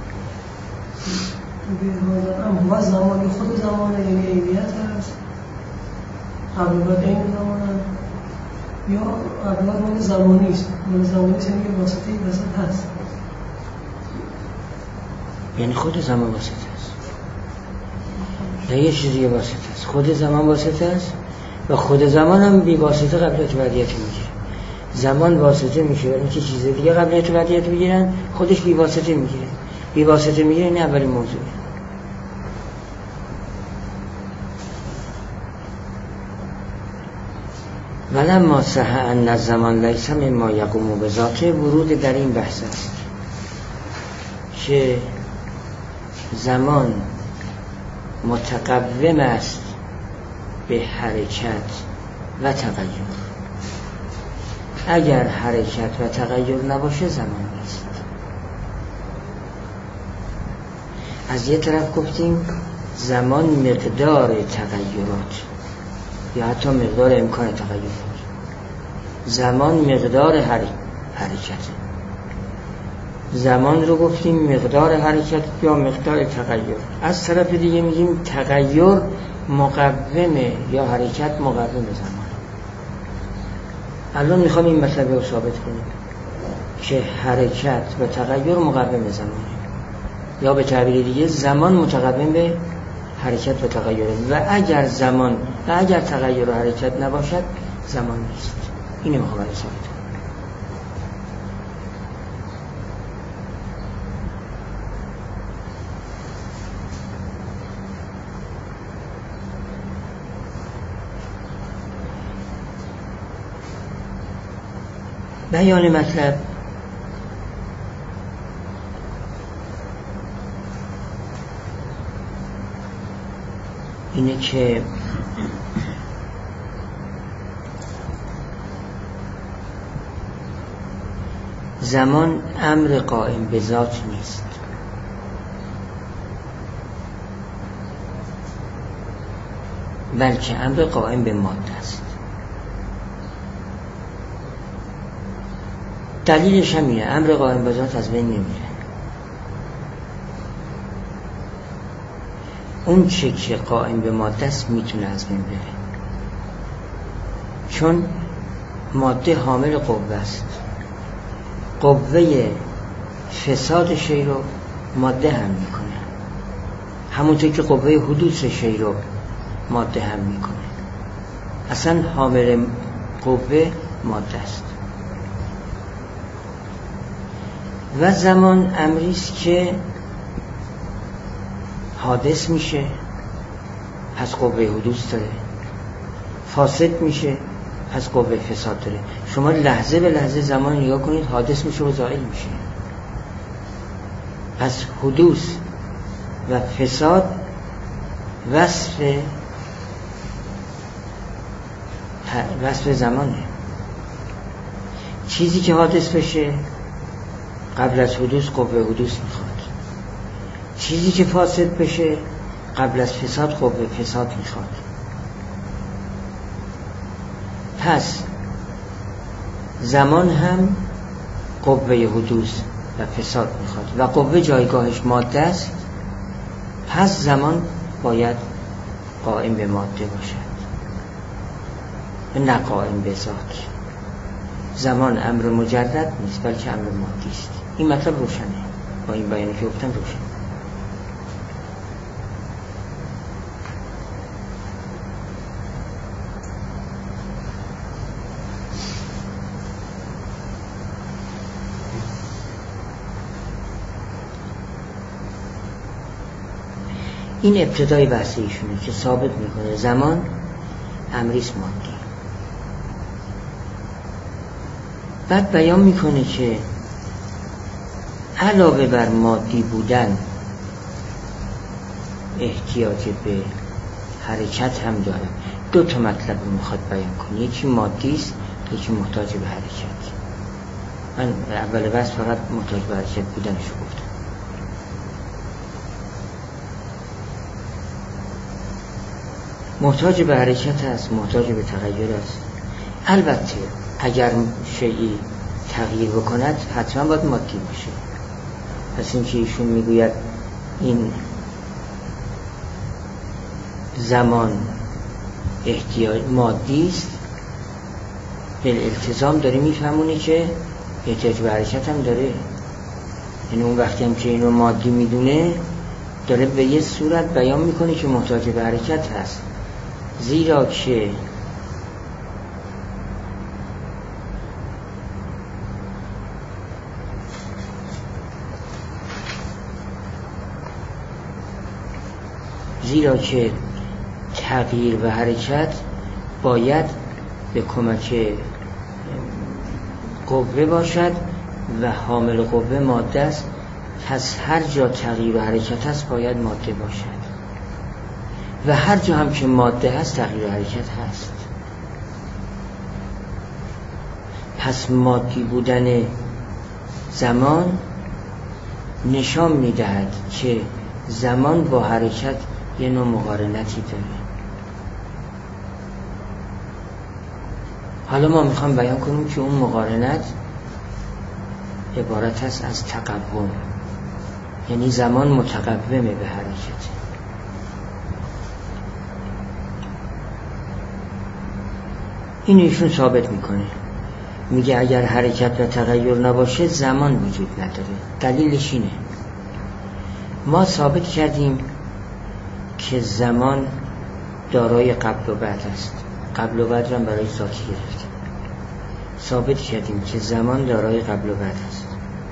اما زمانی خود زمانه، یعنی عینیت هست، قبل بعد این زمانه، یا قبل بعد زمانی است. زمانی است یعنی واسطه این وسط هست، یعنی خود زمان واسطه است. نه یه چیزی واسطه است، خود زمان واسطه است و خود زمان هم بی واسطه قبلیت و بعدیت میگیره. زمان واسطه میشه ولی اینکه چیز دیگه قبلیت و بعدیت میگیرن، خودش بی واسطه میگیره. بی واسطه میگیره. این اولین موضوع. ولما صح ان الزمان لیس مما یقوم بذاته، ورود در این بحث است که زمان متقوم است به حرکت و تغییر. اگر حرکت و تغییر نباشه زمان نیست. از یه طرف گفتیم زمان مقدار تغییرات یا حتی مقدار امکان تغییرات. زمان مقدار حرکت. زمان رو گفتیم مقدار حرکت یا مقدار تغییر. از طرف دیگه میگیم تغییر مقومه یا حرکت مقوم زمان. الان میخوام این مطلب رو ثابت کنیم که حرکت و تغییر مقوم زمانه، یا به تعبیر دیگه زمان متقوم به حرکت و تغییر. و اگر زمان و اگر تغییر و حرکت نباشد زمان نیست. اینه میخوام ثابت کنم. بیان مطلب اینه که زمان امر قائم به ذات نیست، بلکه امر قائم به ماده است. دلیلش هم اینه، امر قائم به ذات از بین نمیره. اون چه که قائم به ماده است میتونه از بین بره، چون ماده حامل قوه است. قوه فساد شی رو ماده هم میکنه، همونطور که قوه حدوث شی رو ماده هم میکنه. اصلا حامل قوه ماده است. و زمان امری است که حادث میشه، پس قوه حدوث داره، فاسد میشه، پس قوه فساد داره. شما لحظه به لحظه زمان نگاه کنید، حادث میشه و زائل میشه. پس حدوث و فساد وصف وصف زمانه. چیزی که حادث بشه قبل از حدوث قوه حدوث میخواد، چیزی که فاسد بشه قبل از فساد قوه فساد میخواد. پس زمان هم قوه حدوث و فساد میخواد و قوه جایگاهش ماده است. پس زمان باید قائم به ماده باشد و نه قائم به ذات. زمان امر مجرد نیست، بلکه امر مادی است. این مطلب روشنه، با این بیانی که گفتم روشن. این ابتدای بحث ایشونه که ثابت میکنه زمان امریست مادی. بعد بیان میکنه که علاوه بر مادی بودن احتیاج به حرکت هم داره. دو تا مطلب رو میخواد بیان کنه، یکی مادی است، یکی محتاج به حرکت. من اول بحث فقط محتاج به حرکت بودنش رو گفتم. محتاج به حرکت است، محتاج به تغییر است. البته اگر شیئی تغییر بکند حتما باید مادی باشه. پس این که ایشون میگوید این زمان احتیاج مادی است، به التزام داره میفهمونه که احتیاج به حرکت هم داره. یعنی اون وقتی هم که اینو مادی میدونه داره به یه صورت بیان میکنه که محتاج به حرکت هست، زیرا که زیرا که تغییر و حرکت باید به کمک قوه باشد و حامل قوه ماده است. پس هر جا تغییر و حرکت است باید ماده باشد و هر جا هم که ماده هست تغییر و حرکت هست. پس مادی بودن زمان نشان میدهد که زمان با حرکت یه نوع مقارنتی داره. حالا ما میخوام بیان کنیم که اون مقارنت عبارت است از تقوم، یعنی زمان متقومه به حرکت. این ایشون ثابت میکنه، میگه اگر حرکت و تغییر نباشه زمان وجود نداره. دلیلش اینه، ما ثابت کردیم که زمان دارای قبل و بعد است. قبل و بعد رو هم برای ذاتی گرفتیم. ثابت کردیم که زمان دارای قبل و بعد است.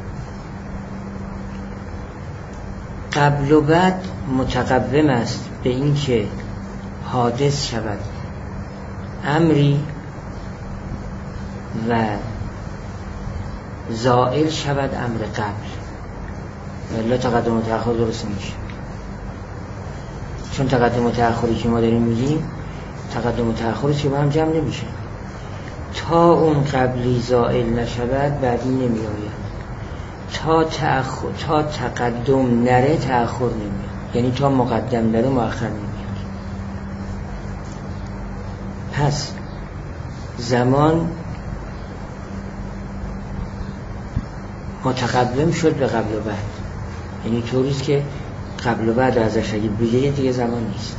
قبل و بعد متقوم است به این که حادث شود امری و زائل شود امر قبل، ولی تقدم و تأخر درست میشه. چون تقدم و تأخری که ما داریم میگیم تقدم و تأخری که با هم جمع نمیشه. تا اون قبلی زائل نشود بعدی نمی آید. تا تأخر تا تقدم نره تأخر نمیاد، یعنی تا مقدم نره مؤخر نمیاد. پس زمان متقدم شد به قبل و بعد، یعنی طوریست که قبل و بعد ازش اگه بگیری دیگه زمان نیست.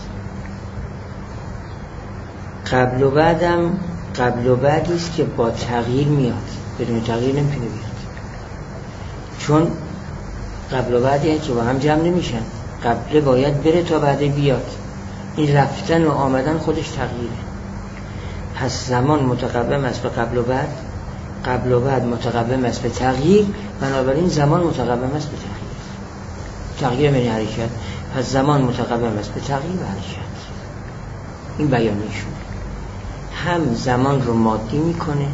قبل و بعدم قبل و بعدیست که با تغییر میاد، بدون تغییر نمیتونه بیاد. چون قبل و بعدی که با هم جمع نمیشن، قبل باید بره تا بعد بیاد. این رفتن و آمدن خودش تغییره. پس زمان متقدم است به قبل و بعد، قبل و بعد متقدم است به تغییر، بنابراین زمان متقدم است به تغییر. تغییر یعنی حرکت، پس زمان متقدم است به تغییر و حرکت. این بیانیشون هم زمان رو مادی میکنه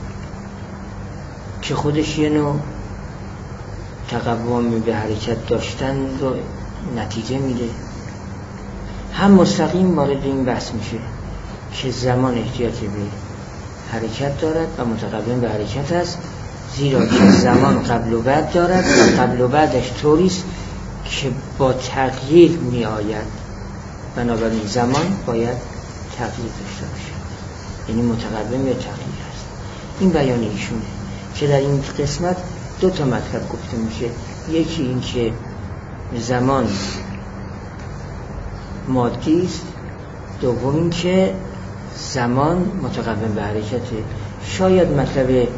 که خودش یه نوع تقوم به حرکت داشتن رو نتیجه میده، هم مستقیم وارد این بحث میشه که زمان احتیاج به حرکت دارد و متقدم به حرکت است، زیرا که زمان قبل و بعد دارد و قبل و بعدش طوریست که با تغییر می آید، بنابراین زمان باید تغییر داشته باشه، یعنی متقدم یا تغییر است. این بیان ایشونه که در این قسمت دو تا مطلب گفته میشه. یکی این که زمان مادی است، دوم این که زمان متقدم به حرکته. شاید مطلب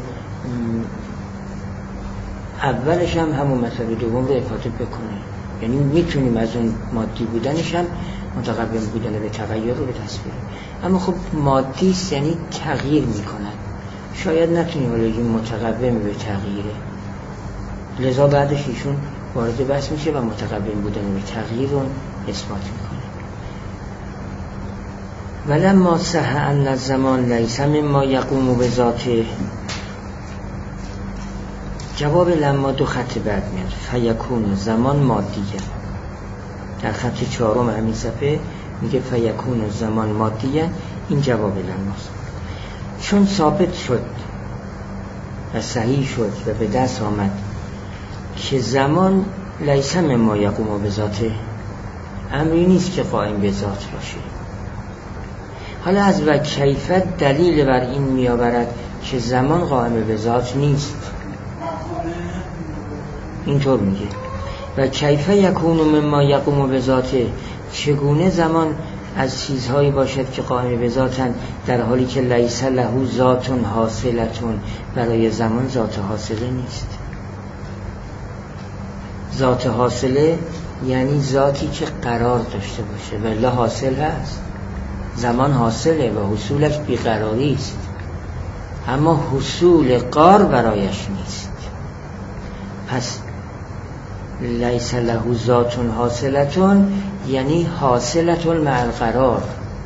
اولش هم همون مطلب دوم رو افاده بکنه، یعنی میتونیم از اون مادی بودنش هم متقدم بودن به تغییر رو به تصویر. اما خب مادی است یعنی تغییر میکنن، شاید نتونیم بگیم متقدم به تغییره، لذا بعدش ایشون وارد بحث میشه و متقدم بودن به تغییر رو اثبات میکنه. ولما صح ان الزمان لیس مما یقوم بذاته. جواب لما دو خط بعد میاد، فیکون زمان مادیه. در خط چهارم همین صفحه میگه فیکون زمان مادیه. این جواب لماست. چون ثابت شد و صحیح شد و به دست آمد که زمان لیس مما یقوم بذاته، امری نیست که قائم به ذات باشه. حالا از و کیفیت دلیل بر این میآورد که زمان قائم به ذات نیست. اینطور میگه و کیفه یکون مما یقوم به ذاته، چگونه زمان از چیزهایی باشد که قائم به ذاتن در حالی که لیس له ذاتون حاصلتون، برای زمان ذات حاصله نیست. ذات حاصله یعنی ذاتی که قرار داشته باشه، ولی حاصل هست. زمان حاصله و حصولش بیقراری است، اما حصول قار برایش نیست. پس لیس له ذاتون حاصلتون یعنی حاصلتون مع القرار.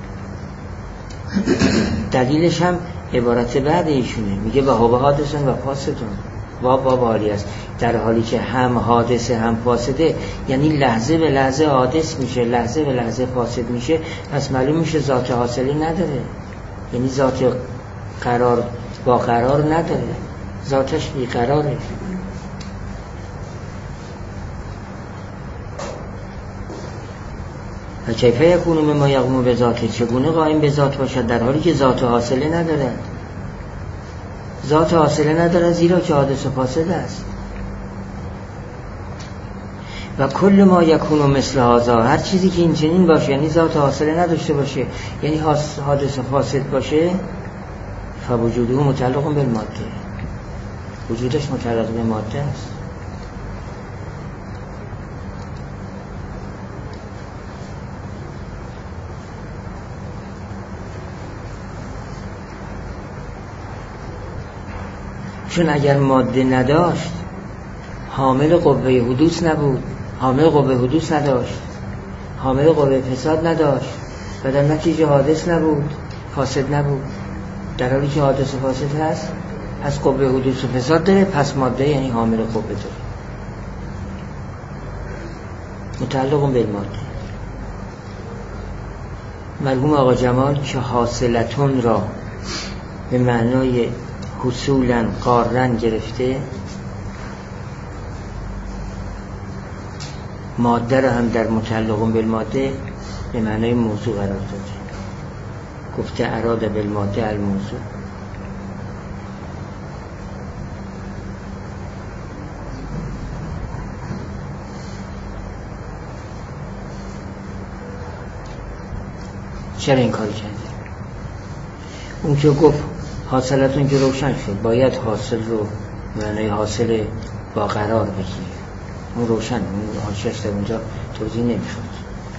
دلیلش هم عبارت بعد ایشونه، میگه و هو حادثون و فاسدون. با با حالی است، در حالی که هم حادثه هم فاسده، یعنی لحظه به لحظه حادث میشه، لحظه به لحظه فاسد میشه. پس معلوم میشه ذات حاصلی نداره، یعنی ذات قرار با قرار نداره، ذاتش بیقراره. و کیفه یکون مما یقوم به ذاته، چگونه قائم به ذات باشد در حالی که ذات حاصله نداره. ذات حاصله نداره زیرا که حادث و فاسد است. و کل ما یکون مثل هذا، هر چیزی که این چنین باشه یعنی ذات حاصله نداشته باشه، یعنی حادث و فاسد باشه، فوجوده متعلق بالماده، وجودش متعلق به ماده است. چون اگر ماده نداشت حامل قوه حدوث نبود، حامل قوه حدوث نداشت، حامل قوه فساد نداشت و در نتیجه حادث نبود، فاسد نبود، در حالی که حادث و فاسد هست. از قوه حدوث و فساد داره، پس ماده یعنی حامل قوه داره، متعلق به ماده. مرحوم آقا جمال که حاصلتون را به معنای حصولاً قارن گرفته، ماده را هم در متعلق به ماده به معنای موضوع قرار داده، گفته اراده بالماده الموضوع. چرا این کاری کرده؟ اون که گفت حاصلتون که روشن شد، باید حاصل رو معنی حاصل با قرار بگیری، اون روشن، اون حاشیه‌اش در اونجا توضیح نمی‌شد،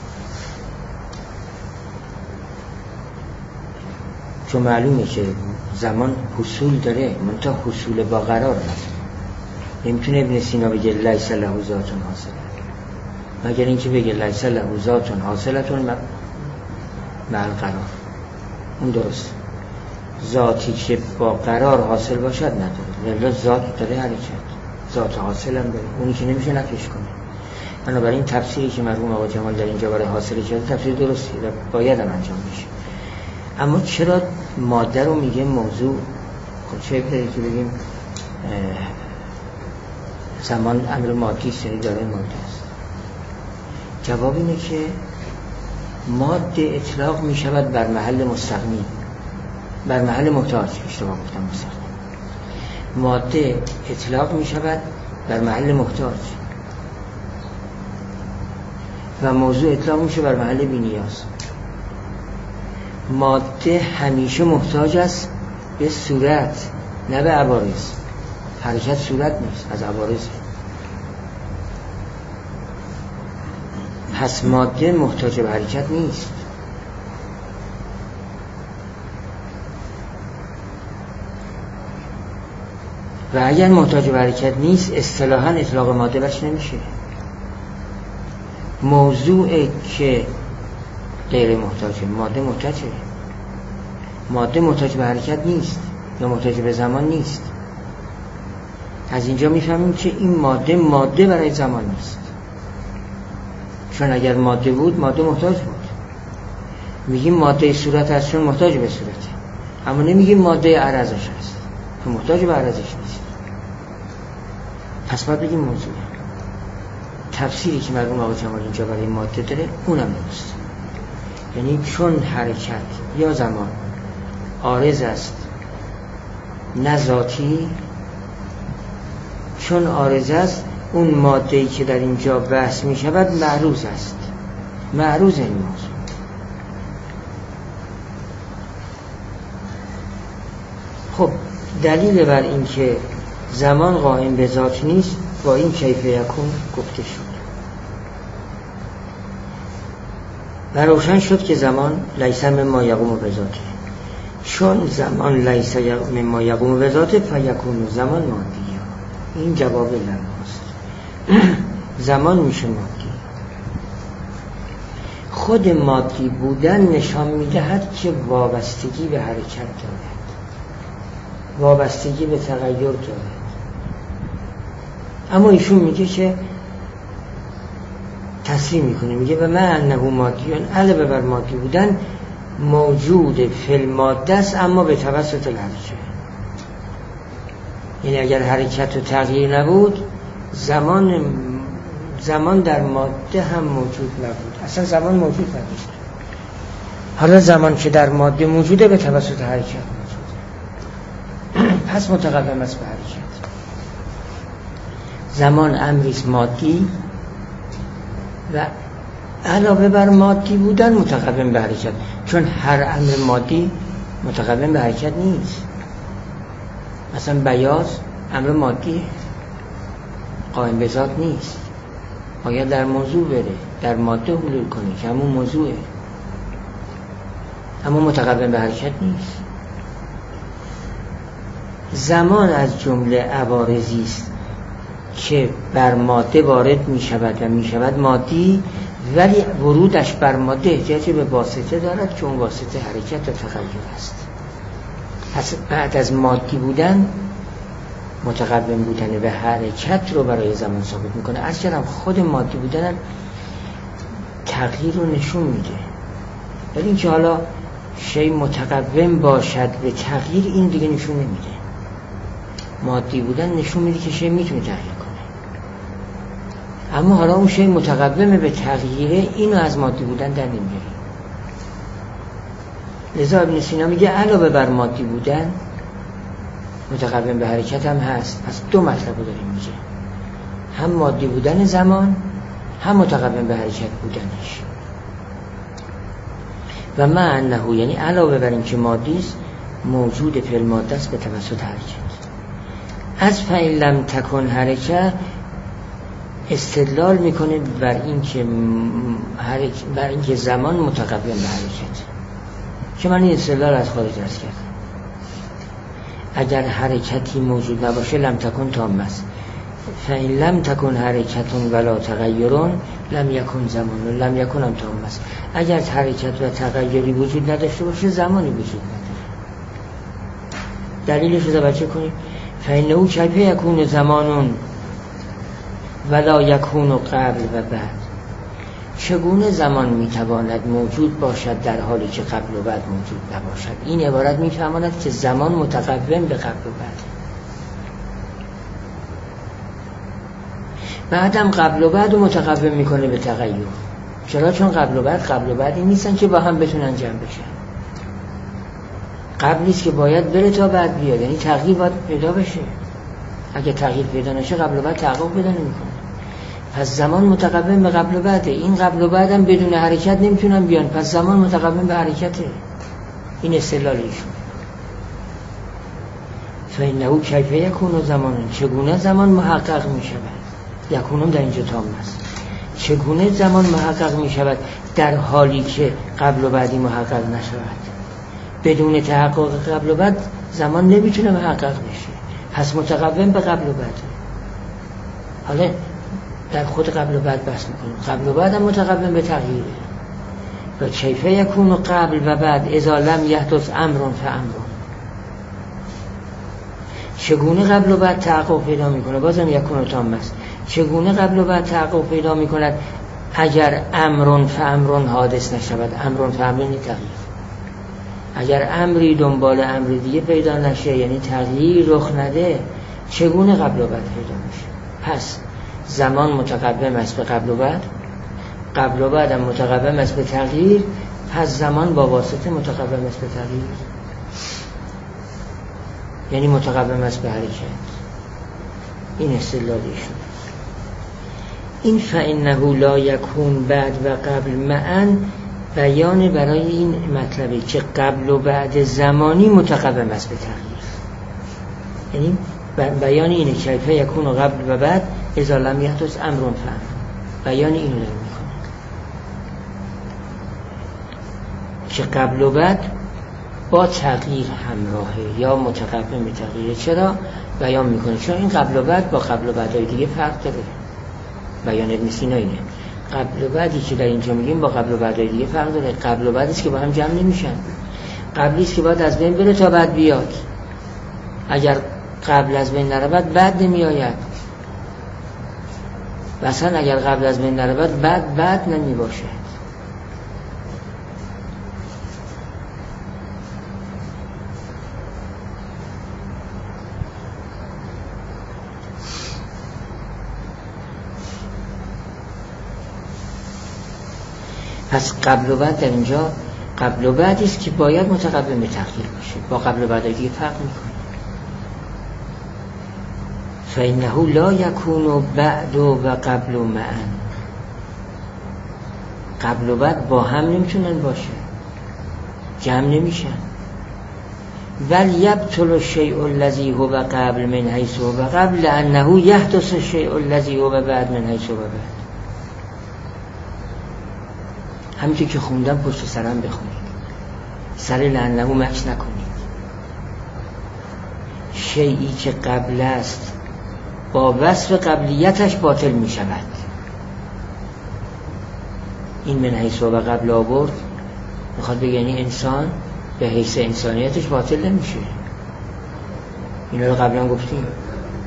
چون معلومه که زمان حصول داره، منتها حصول با قرار نداره. نمیتونه ابن سینا بگه لیس له ذاتون حاصله، مگر اینکه بگه لیس له ذاتون حاصلتون مع القرار. اون درست، ذاتی که با قرار حاصل باشد نداره، ولی ذات داره حرکت، ذات حاصل هم داره، اونی که نمیشه نفیش کنه. بنابراین تفسیری که مرحوم آقا جمال در اینجا برای حاصل کرده تفسیر درستی و باید هم انجام بشه. اما چرا ماده رو میگه موضوع؟ خب چه بهتره که بگیم زمان امر مادی است، یعنی داره ماده است؟ جواب اینه که ماده اطلاق میشود بر محل مستغنی، بر محل محتاج، اشتباه گفتم مستغنی. ماده اطلاق میشود بر محل محتاج و موضوع اطلاق میشه بر محل بی‌نیاز. ماده همیشه محتاج است به صورت، نه به عوارض. حرکت صورت نیست، از عوارض. پس ماده محتاج به حرکت نیست. و اگر محتاج به حرکت نیست، اصطلاحاً اطلاق ماده برش نمیشه. موضوع که غیر محتاجه، ماده محتاجه. ماده محتاج به حرکت نیست یا محتاج به زمان نیست. از اینجا میفهمیم که این ماده ماده برای زمان نیست، چون اگر ماده بود ماده محتاج بود. میگیم ماده صورت هست چون محتاج به صورته، اما نمیگیم ماده عرضش هست که محتاج به عرضش نیست. پس باید بگیم موضوع. تفسیری که مرحوم آقا جمال اینجا برای ماده داره اونم درست، یعنی چون حرکت یا زمان عارض است نه ذاتی، چون عارض است اون ماده‌ای که در اینجا بحث می شود معروض است. معروض این موضوع. خب دلیل بر این که زمان قائم به ذات نیست با این کیف یکون گفته شد و روشن شد که زمان لیس مما یقوم به ذاته. چون زمان لیس مما یقوم به ذاته فیکون زمان مادی. این جواب لماست. زمان میشه مادی. خود مادی بودن نشان میدهد که وابستگی به حرکت دارد، وابستگی به تغییر دارد. اما ایشون میگه که تصریح میکنه، میگه و من انه مادیون، علاوه بر مادی بودن موجود فی الماده است اما به توسط الحرکت. یعنی اگر حرکت و تغییر نبود زمان زمان در ماده هم موجود نبود، اصلا زمان موجود نبود. حالا زمان که در ماده موجوده به توسط حرکت موجوده، پس متقدم است به حرکت. زمان امریست مادی و علاوه بر مادی بودن متقدم به حرکت، چون هر امر مادی متقدم به حرکت نیست. مثلا بیاض امر مادی قائم به ذات نیست، باید در موضوع بره، در ماده حلول کنه که همون موضوعه، اما متقدم به حرکت نیست. زمان از جمله عوارضی است که بر ماده وارد می شود و می شود مادی، ولی ورودش بر ماده احتیاج به واسطه دارد که اون واسطه حرکت و تغییر است. پس بعد از مادی بودن متقوم بودن به حرکت رو برای زمان ثابت میکنه. از چرا خود مادی بودن تغییر رو نشون میده، ولی اینکه حالا شی متقوم باشد به تغییر این دیگه نشون نمیده. مادی بودن نشون میده که شی میتونه تغییر کنه، اما حالا اون شی متقوم به تغییره اینو از مادی بودن در نمیاره. لذا ابن سینا میگه علاوه بر مادی بودن متقوم به حرکت هم هست. پس دو مطلب رو داریم میگه، هم مادی بودن زمان هم متقوم به حرکت بودنش. و ما انه یعنی علاوه بر این که مادی است موجود فی الماده است به توسط حرکت. از فإن لم تکن حرکت استدلال میکنه بر این که حرکت بر این که زمان متقوم به حرکت، که من این استدلال از خارج درست کردم. اگر حرکتی موجود نباشه لم تکن تام است. فإن لم تکن حرکتون ولا تغیرون لم یکن زمان، لم یکن هم تام است. اگر حرکت و تغییری وجود نداشته باشه زمانی وجود نداره. دلیلش رو توجه کنیم. فإنه کیف یکون زمانون ولا یکون قبل و بعد، چگونه زمان میتواند موجود باشد در حالی که قبل و بعد موجود نباشد؟ این عبارت میفهماند که زمان متقوم به قبل و بعد، بعدم قبل و بعد رو متقوم میکنه به تغییر. چرا؟ چون قبل و بعد قبل و بعدی نیستن که با هم بتونن جمع بشن. قبلیست که باید بره تا بعد بیاد، یعنی تغییر باید پیدا بشه. اگه تغییر پیدا نشه قبل و بعد تحقق پیدا نمیکنه. پس زمان متقوم به قبل و بعده. این قبل و بعدم بدون حرکت نمیتونن بیان، پس زمان متقوم به حرکته. این استدلال ایشون. فإنه کیف یکون زمان، چگونه زمان محقق میشود؟ یکونم در اینجا تام است. چگونه زمان محقق میشود در حالی که قبل و بعدی محقق نشود؟ بدون تحقق قبل و بعد زمان نمیتونه محقق بشه، پس متقوم به قبل و بعد. حالا در خود قبل و بعد بحث میکنیم. قبل و بعد هم متقوم به تغییره. و کیف یکون قبل و بعد اذا لم یحدث امر فامر، چگونه قبل و بعد تحقق پیدا میکنه؟ بازم یکون تام است. چگونه قبل و بعد تحقق پیدا میکند اگر امر فامر حادث نشود؟ امر فامر یعنی تغییر. اگر امری دنبال امر دیگه پیدا نشه، یعنی تغییر رخ نده، چگونه قبل و بعد پیدا میشه؟ پس زمان متقوم است به قبل و بعد، قبل و بعد هم متقوم است به تغییر، پس زمان با واسطه متقوم است به تغییر، یعنی متقوم است به حرکت. این استدلالیشون. این فإنه لا یکون بعد و قبل معا بیان برای این مطلبه که قبل و بعد زمانی متقوم است به تغییر. یعنی بیان اینه کیف یکون قبل و بعد اذا لم یحدث امر فامر، بیان اینو داره میکنه که قبل و بعد با تغییر همراهه یا متقوم به تغییر. چرا بیان میکنه؟ چون این قبل و بعد با قبل و بعدهای دیگه فرق داره. بیان ابن سینا اینه. قبل و بعدی که در اینجا میگیم با قبل و بعدهای دیگه فرق داره. قبل و بعدیست که با هم جمع نمیشن. قبلیست که باید از بین بره تا بعد بیاد. اگر قبل از بین نرود بعد نمی آید. مثلا اگر قبل از بین نرود بعد بعد نمی باشد. پس قبل و بعد در اینجا قبل و بعدی است که باید متقوم به تغییر باشه، با قبل و بعد دیگه فرق میکنه. فإنه لا یکون بعد و قبل معا، قبل و بعد با هم نمیتونن باشه، جمع نمیشن. ول یبطل الشیء الذی هو قبل من حیث هو قبل لانه یحدث الشیء الذی هو بعد من حیث هو بعد. همینطور که خوندم پشت سرم بخونید، سر لانه مکس نکنید. شیئی که قبل است با وصف قبلیتش باطل می شود. این من حیث و قبل آورد میخواد بگه یعنی انسان به حیث انسانیتش باطل نمیشه. اینا رو قبلا گفتیم.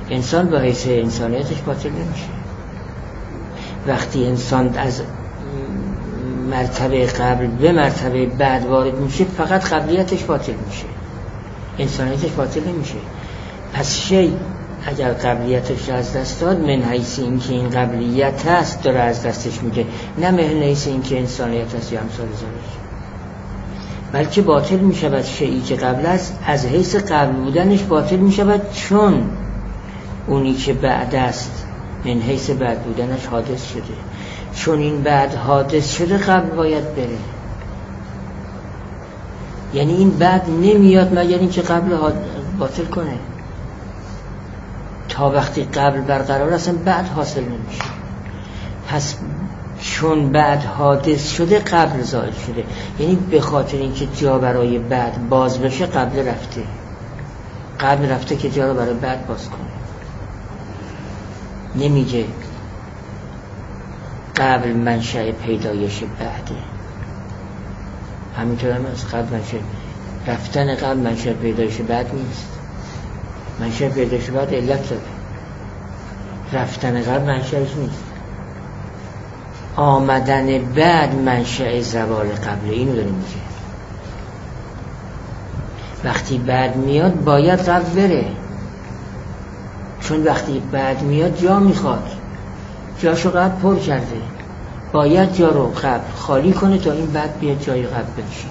انسان با حیث انسانیتش باطل نمیشه. وقتی انسان از مرتبه قبل به مرتبه بعد وارد میشه فقط قبلیتش باطل میشه، انسانیتش باطل نمیشه. پس شی اگر قبلیتش از دست داد من حیث این که این قبلیت هست داره از دستش میده، نه من حیث این که انسانیت هست یا امثال ذالک، بلکه باطل میشود شیئی که قبل است از حیث قبل بودنش باطل میشود، چون اونی که بعد است من حیث بعد بودنش حادث شده، چون این بعد حادث شده قبل باید بره. یعنی این بعد نمیاد مگر این که قبل باطل کنه. تا وقتی قبل برقرار اصلا بعد حاصل نمیشه. پس چون بعد حادث شده قبل زائل شده، یعنی به خاطر اینکه جا برای بعد باز بشه قبل رفته، قبل رفته که جا رو برای بعد باز کنه. نمیگه قبل منشأ پیدایش بعده، همینطور هم از قبل منشأ رفتن قبل منشأ پیدایش بعد نیست. منشأ پیدایش بعد علت داره، رفتن قبل منشأش نیست. آمدن بعد منشأ زوال قبل، اینو داره میگه. وقتی بعد میاد باید قبل بره، چون وقتی بعد میاد جا میخواد، جاشو قبل پر کرده، باید جا رو قبل خالی کنه تا این بعد بیاد جای قبل بنشینه.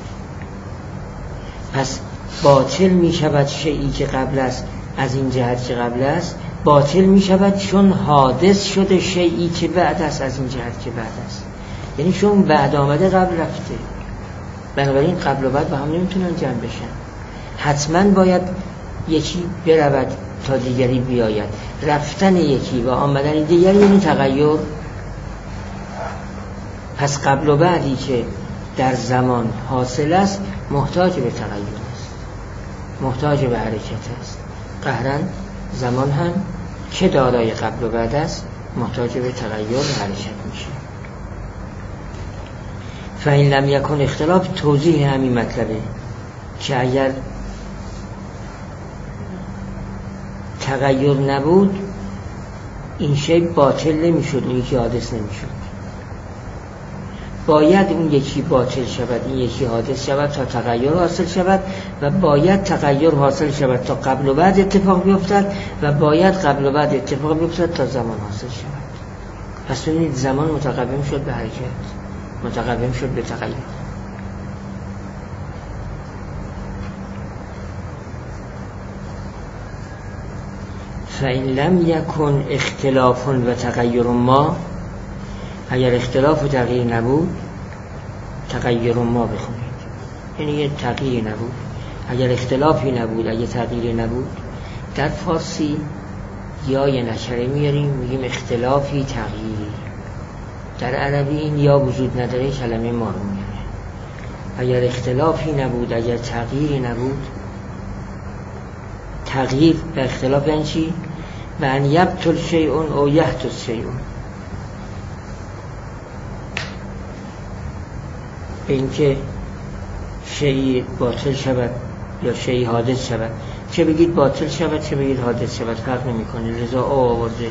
پس باطل میشود شیئی که قبل است از این جهت که قبل است، باطل میشود چون حادث شده شیئی که بعد است از این جهت که بعد است. یعنی چون بعد آمده قبل رفته، بنابراین قبل و بعد با هم نمیتونن جمع بشن. حتما باید یکی برود تا دیگری بیاید. رفتن یکی و آمدن دیگری یعنی تغییر. پس قبل و بعدی که در زمان حاصل است محتاج به تغییر است، محتاج به حرکت است. قهرن زمان هم که دارای قبل و بعد است محتاج به تغییر و حرکت میشه. فإن لم یکن اختلاف توضیح همین مطلبه که اگر تغییر نبود این شی باطل نمیشد، اون یکی حادث نمیشد. باید اون یکی باطل شود این یکی حادث شود تا تغییر حاصل شود، و باید تغییر حاصل شود تا قبل و بعد اتفاق بیفتد، و باید قبل و بعد اتفاق بیفتد تا زمان حاصل شود. پس ببینید زمان متقدم شد به حرکت، متقدم شد به تغییر. فإن لم یکن اختلاف و تغییر ما، اگر اختلاف و تغییر نبود، تغییر ما بخونید، یعنی یه تغییر نبود. اگر اختلافی نبود، اگر تغییری نبود، در فارسی یا یه نکره میاریم میگیم اختلافی تغییری. در عربی این یا وجود نداره، کلمه ما رو میاره. اگر اختلافی نبود، اگر تغییری نبود، تغییر به اختلاف یعنی چی؟ و ان یبطل شیئون او یحدث شیئون، این که شیئی باطل شود یا شیئی حادث شود. چه بگید باطل شود چه بگید حادث شود فرق نمی کنه. رضا او آورده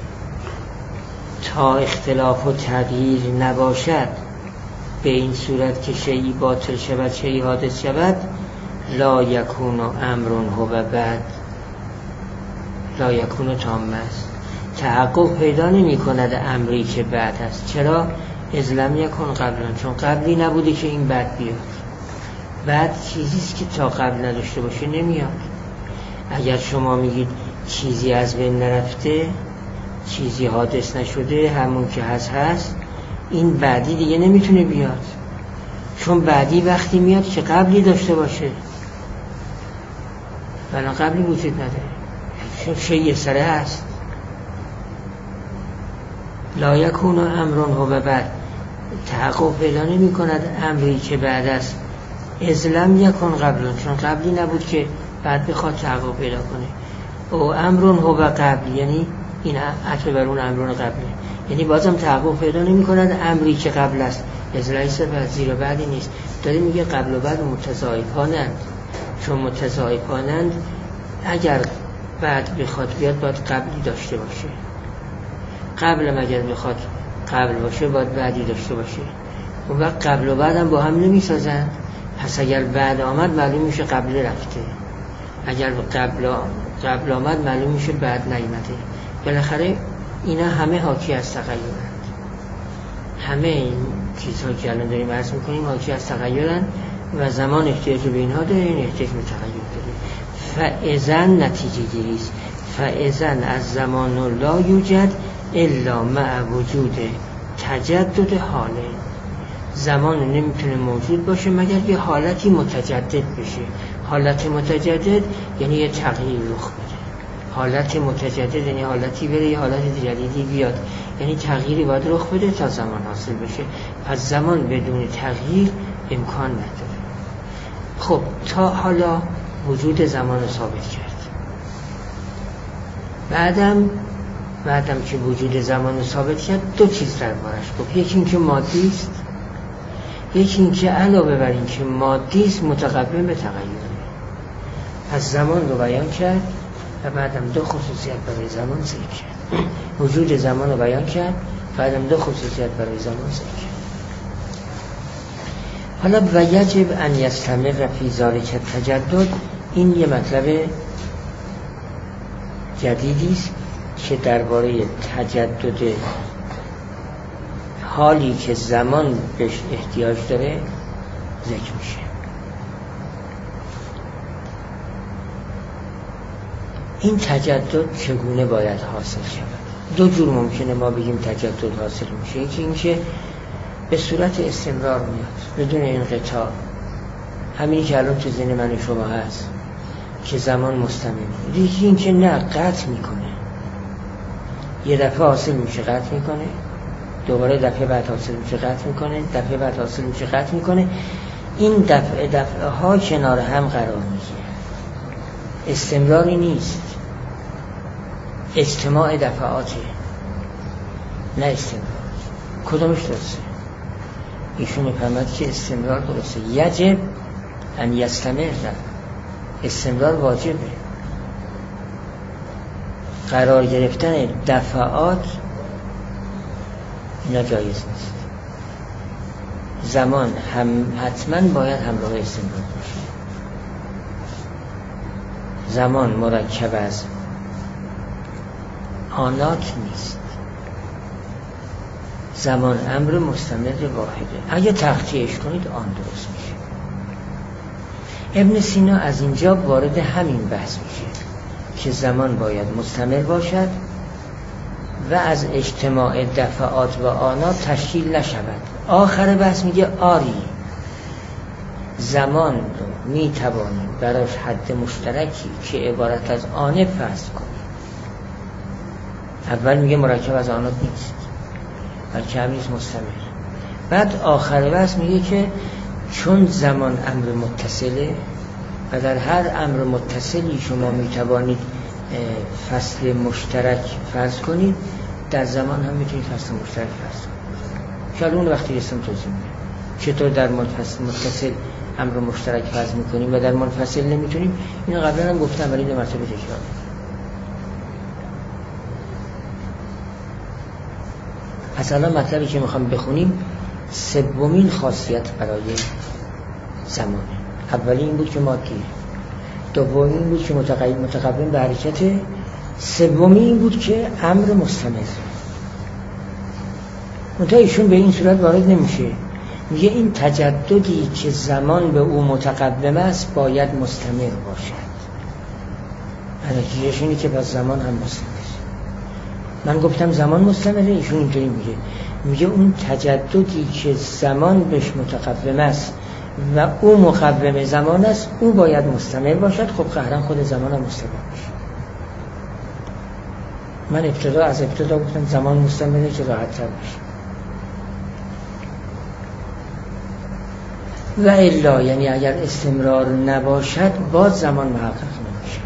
تا اختلاف و تغییر نباشد به این صورت که شیئی باطل شود شیئی حادث شود، لا یکون امرون هو و بعد، لا یکون تام است، تحقق پیدا نمی کند امری که بعد است. چرا؟ از لم یکن قبلا، چون قبلی نبوده که این بعد بیاد. بعد چیزیست که تا قبل نداشته باشه نمیاد. اگر شما میگید چیزی از بین نرفته، چیزی حادث نشده، همون که هست هست، این بعدی دیگه نمیتونه بیاد، چون بعدی وقتی میاد که قبلی داشته باشه، بنا قبلی وجود نداره، چون شیء سره هست. لا یکون امرون هو بعد، تحقق پیدا نمی کند امری که بعد است. از لم یکن قبلا، چون قبلی نبود که بعد بخواد تحقق پیدا کنه. او امرون هو قبل، یعنی این عطف بر اون امرون قبله، یعنی بازم تحقق پیدا نمی کند امری که قبل است. از لیس و زیر بعدی نیست. داره میگه قبل و بعد متضاعفانند، چون متضاعفانند اگر بعد بخواد بیاد باید قبلی داشته باشه. قبل مگر بخواد قبل باشه باید بعدی داشته باشه. اون وقت قبل و بعد هم با هم نمیسازن. پس اگر بعد آمد معلوم میشه قبل رفته، اگر قبل قبل آمد معلوم میشه بعد نیامده. بالاخره اینا همه حاکی از تغییرند. همه این چیزها که الان داریم عرض میکنیم حاکی از تغییرند و زمان احتیاج به اینها داره، این احتیاج به تغییر داره. فاذن نتیجه گیریست. فاذن از زمان لا یوجد الا مع وجود تجدد حاله. زمان نمیتونه موجود باشه مگر یه حالتی متجدد بشه. حالت متجدد یعنی یه تغییر رخ بده. حالت متجدد یعنی حالتی بره یه حالت جدیدی بیاد، یعنی تغییری باید رخ بده تا زمان حاصل بشه. پس زمان بدون تغییر امکان نداره. خب تا حالا وجود زمان رو ثابت کرد. بعدم بعدم که وجود زمان رو ثابت کرد دو چیز دربارش گفت. یکی این که مادی است، یکی این که علاوه بر این که مادی است متقبل به تغییره. پس زمان رو بیان کرد و بعدم دو خصوصیت برای زمان ذکر کرد. وجود زمان رو بیان کرد، بعدم دو خصوصیت برای زمان ذکر کرد. حالا و یجب ان یستمر فی ذلک التجدد، این یه مطلب جدیدی است که درباره تجدد حالی که زمان بهش احتیاج داره ذکر میشه. این تجدد چگونه باید حاصل شود؟ دو جور ممکنه ما بگیم تجدد حاصل میشه. یکی این که به صورت استمرار میاد بدون انقطاع، همینی که الان تو ذهن من شما هست که زمان مستمر. یکی این که نه، قطع میکنه، یه دفعه حاصل میشه قطع میکنه، دوباره دفعه بعد حاصل میشه قطع میکنه، دفعه بعد حاصل میشه قطع میکنه. این دفعه دفعه ها کنار هم قرار میگیره. استمراری نیست، اجتماع دفعاته، نه استمرار. کدومش درسته؟ ایشون میفهمد که استمرار درسته. یجب ان یستمر، استمرار واجبه. قرار گرفتن دفعات اینا جایز نیست. زمان هم حتما باید همراه استمرار باشه. زمان مرکب از آنات نیست. زمان امر مستمر واحده. اگه تقطیعش کنید آن درست میشه. ابن سینا از اینجا وارد همین بحث میشه که زمان باید مستمر باشد و از اجتماع دفعات و آنات تشکیل نشود. آخر بحث میگه آری، زمان رو میتوانیم براش حد مشترکی که عبارت از آنه فرض کنیم. اول میگه مرکب از آنات نیست، بلکه هم نیست، مستمر. بعد آخر بحث میگه که چون زمان امر متصله و در هر امر متصلی شما میتوانید فصل مشترک فرض کنید، در زمان هم میتونید فصل مشترک فرض کنید. که اون وقتی رسم توضیح میدم چطور در متصل متصل امر مشترک فرض میکنیم و در منفصل نمیتونیم. اینو قبلا هم گفتم ولی دو مرتبه تکرار. پس الان مطلبی که میخوام بخونیم سومین خاصیت برای زمانه. اولی این بود که مادیه، دومی این بود که متقبل به حرکته، سومی این بود که امر مستمر. منتها ایشون به این صورت وارد نمیشه. میگه این تجددی که زمان به او متقدم است باید مستمر باشد. نتیجهش اینه که پس زمان هم مستمر. من گفتم زمان مستمره، ایشون اینطوری میگه. میگه اون تجددی که زمان بهش متقدم است و او مقوم زمان است، او باید مستمر باشد. خب قهرن خود زمان هم مستمر باشه. من ابتدا از ابتدا گفتم زمان مستمره که راحت تر باشه. و الا یعنی اگر استمرار نباشد باز زمان محقق نمیشود.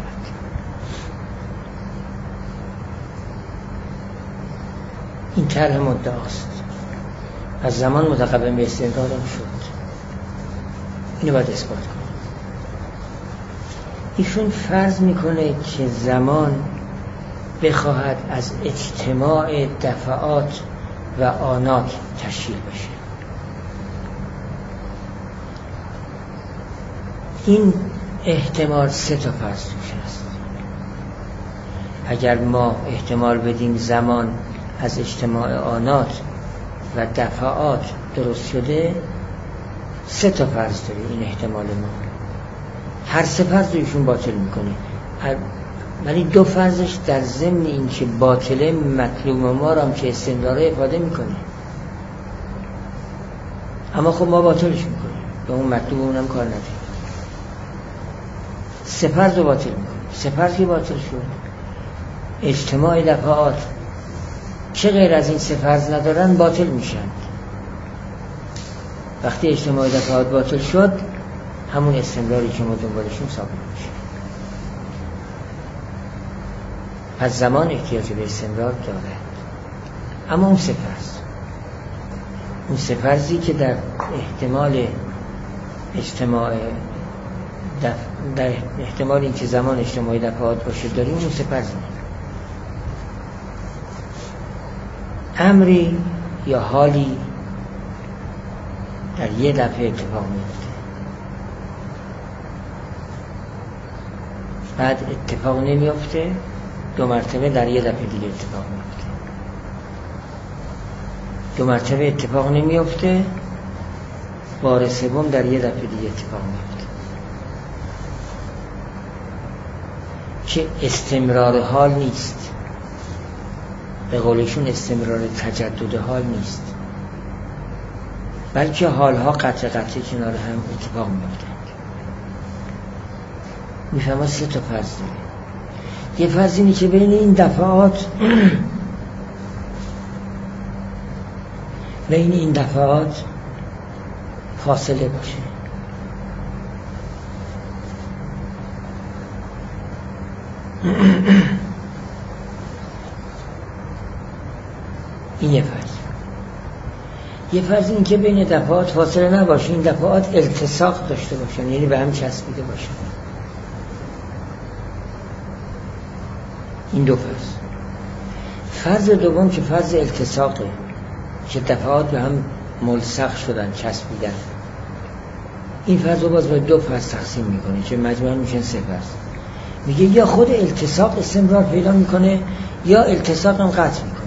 این طرح مدعاست. از زمان متقبل به استمرار هم شد. اینو باید اثبات کنیم. ایشون فرض میکنه که زمان بخواهد از اجتماع دفعات و آنات تشکیل بشه. این احتمال سه تا فرض توش هست. اگر ما احتمال بدیم زمان از اجتماع آنات و دفعات درست شده، سه تا فرض داره این احتمال ما. هر سه فرض رو ایشون باطل میکنه، ولی دو فرضش در ضمن این که باطله مطلوب ما رو هم که استمراره افاده میکنه، اما خب ما باطلش میکنیم، به اون مطلوب اونم کار نداریم. سه فرض رو باطل میکنه. سه فرض که باطل شد، اجتماع دفعات چه غیر از این سه فرض ندارن باطل میشن. وقتی اجتماع دفعات باطل شد، همون استمراری که ما دنبالشون ثابت میشه. پس زمان احتیاج به استمرار داره. اما اون سه فرض، اون سه فرضی که در احتمال اجتماع دف... در احتمال این که زمان اجتماعی دفعات باشه داریم، اون سه فرض امری یا حالی در یه دفعه اتفاق میفته، بعد اتفاق نمیفته، دو مرتبه در یه دفعه دیگه اتفاق میفته، دو مرتبه اتفاق نمیفته، بار سوم در یه دفعه دیگه اتفاق میفته. که استمرار حال نیست، به قولشون استمرار تجدد حال نیست، بلکه حالها قطع قطع کنار هم اتفاق میفتند. میفهمه سه تا فرض داره. یه فرض اینه که بین این دفعات بین این دفعات فاصله باشه. این یه فرض. یه فرض این که بین دفعات فاصله نباشه، این دفعات التصاق داشته باشن، یعنی به هم چسبیده باشن. این دو فرض. فرض دوم که فرض التصاقه، که دفعات به هم ملصق شدن، چسبیدن. این فرض رو باز به دو فرض تقسیم میکنه که مجموعاً میشن سه فرض. میگه یا خود التصاق استمرار پیدا میکنه یا التصاق هم قطع میکنه.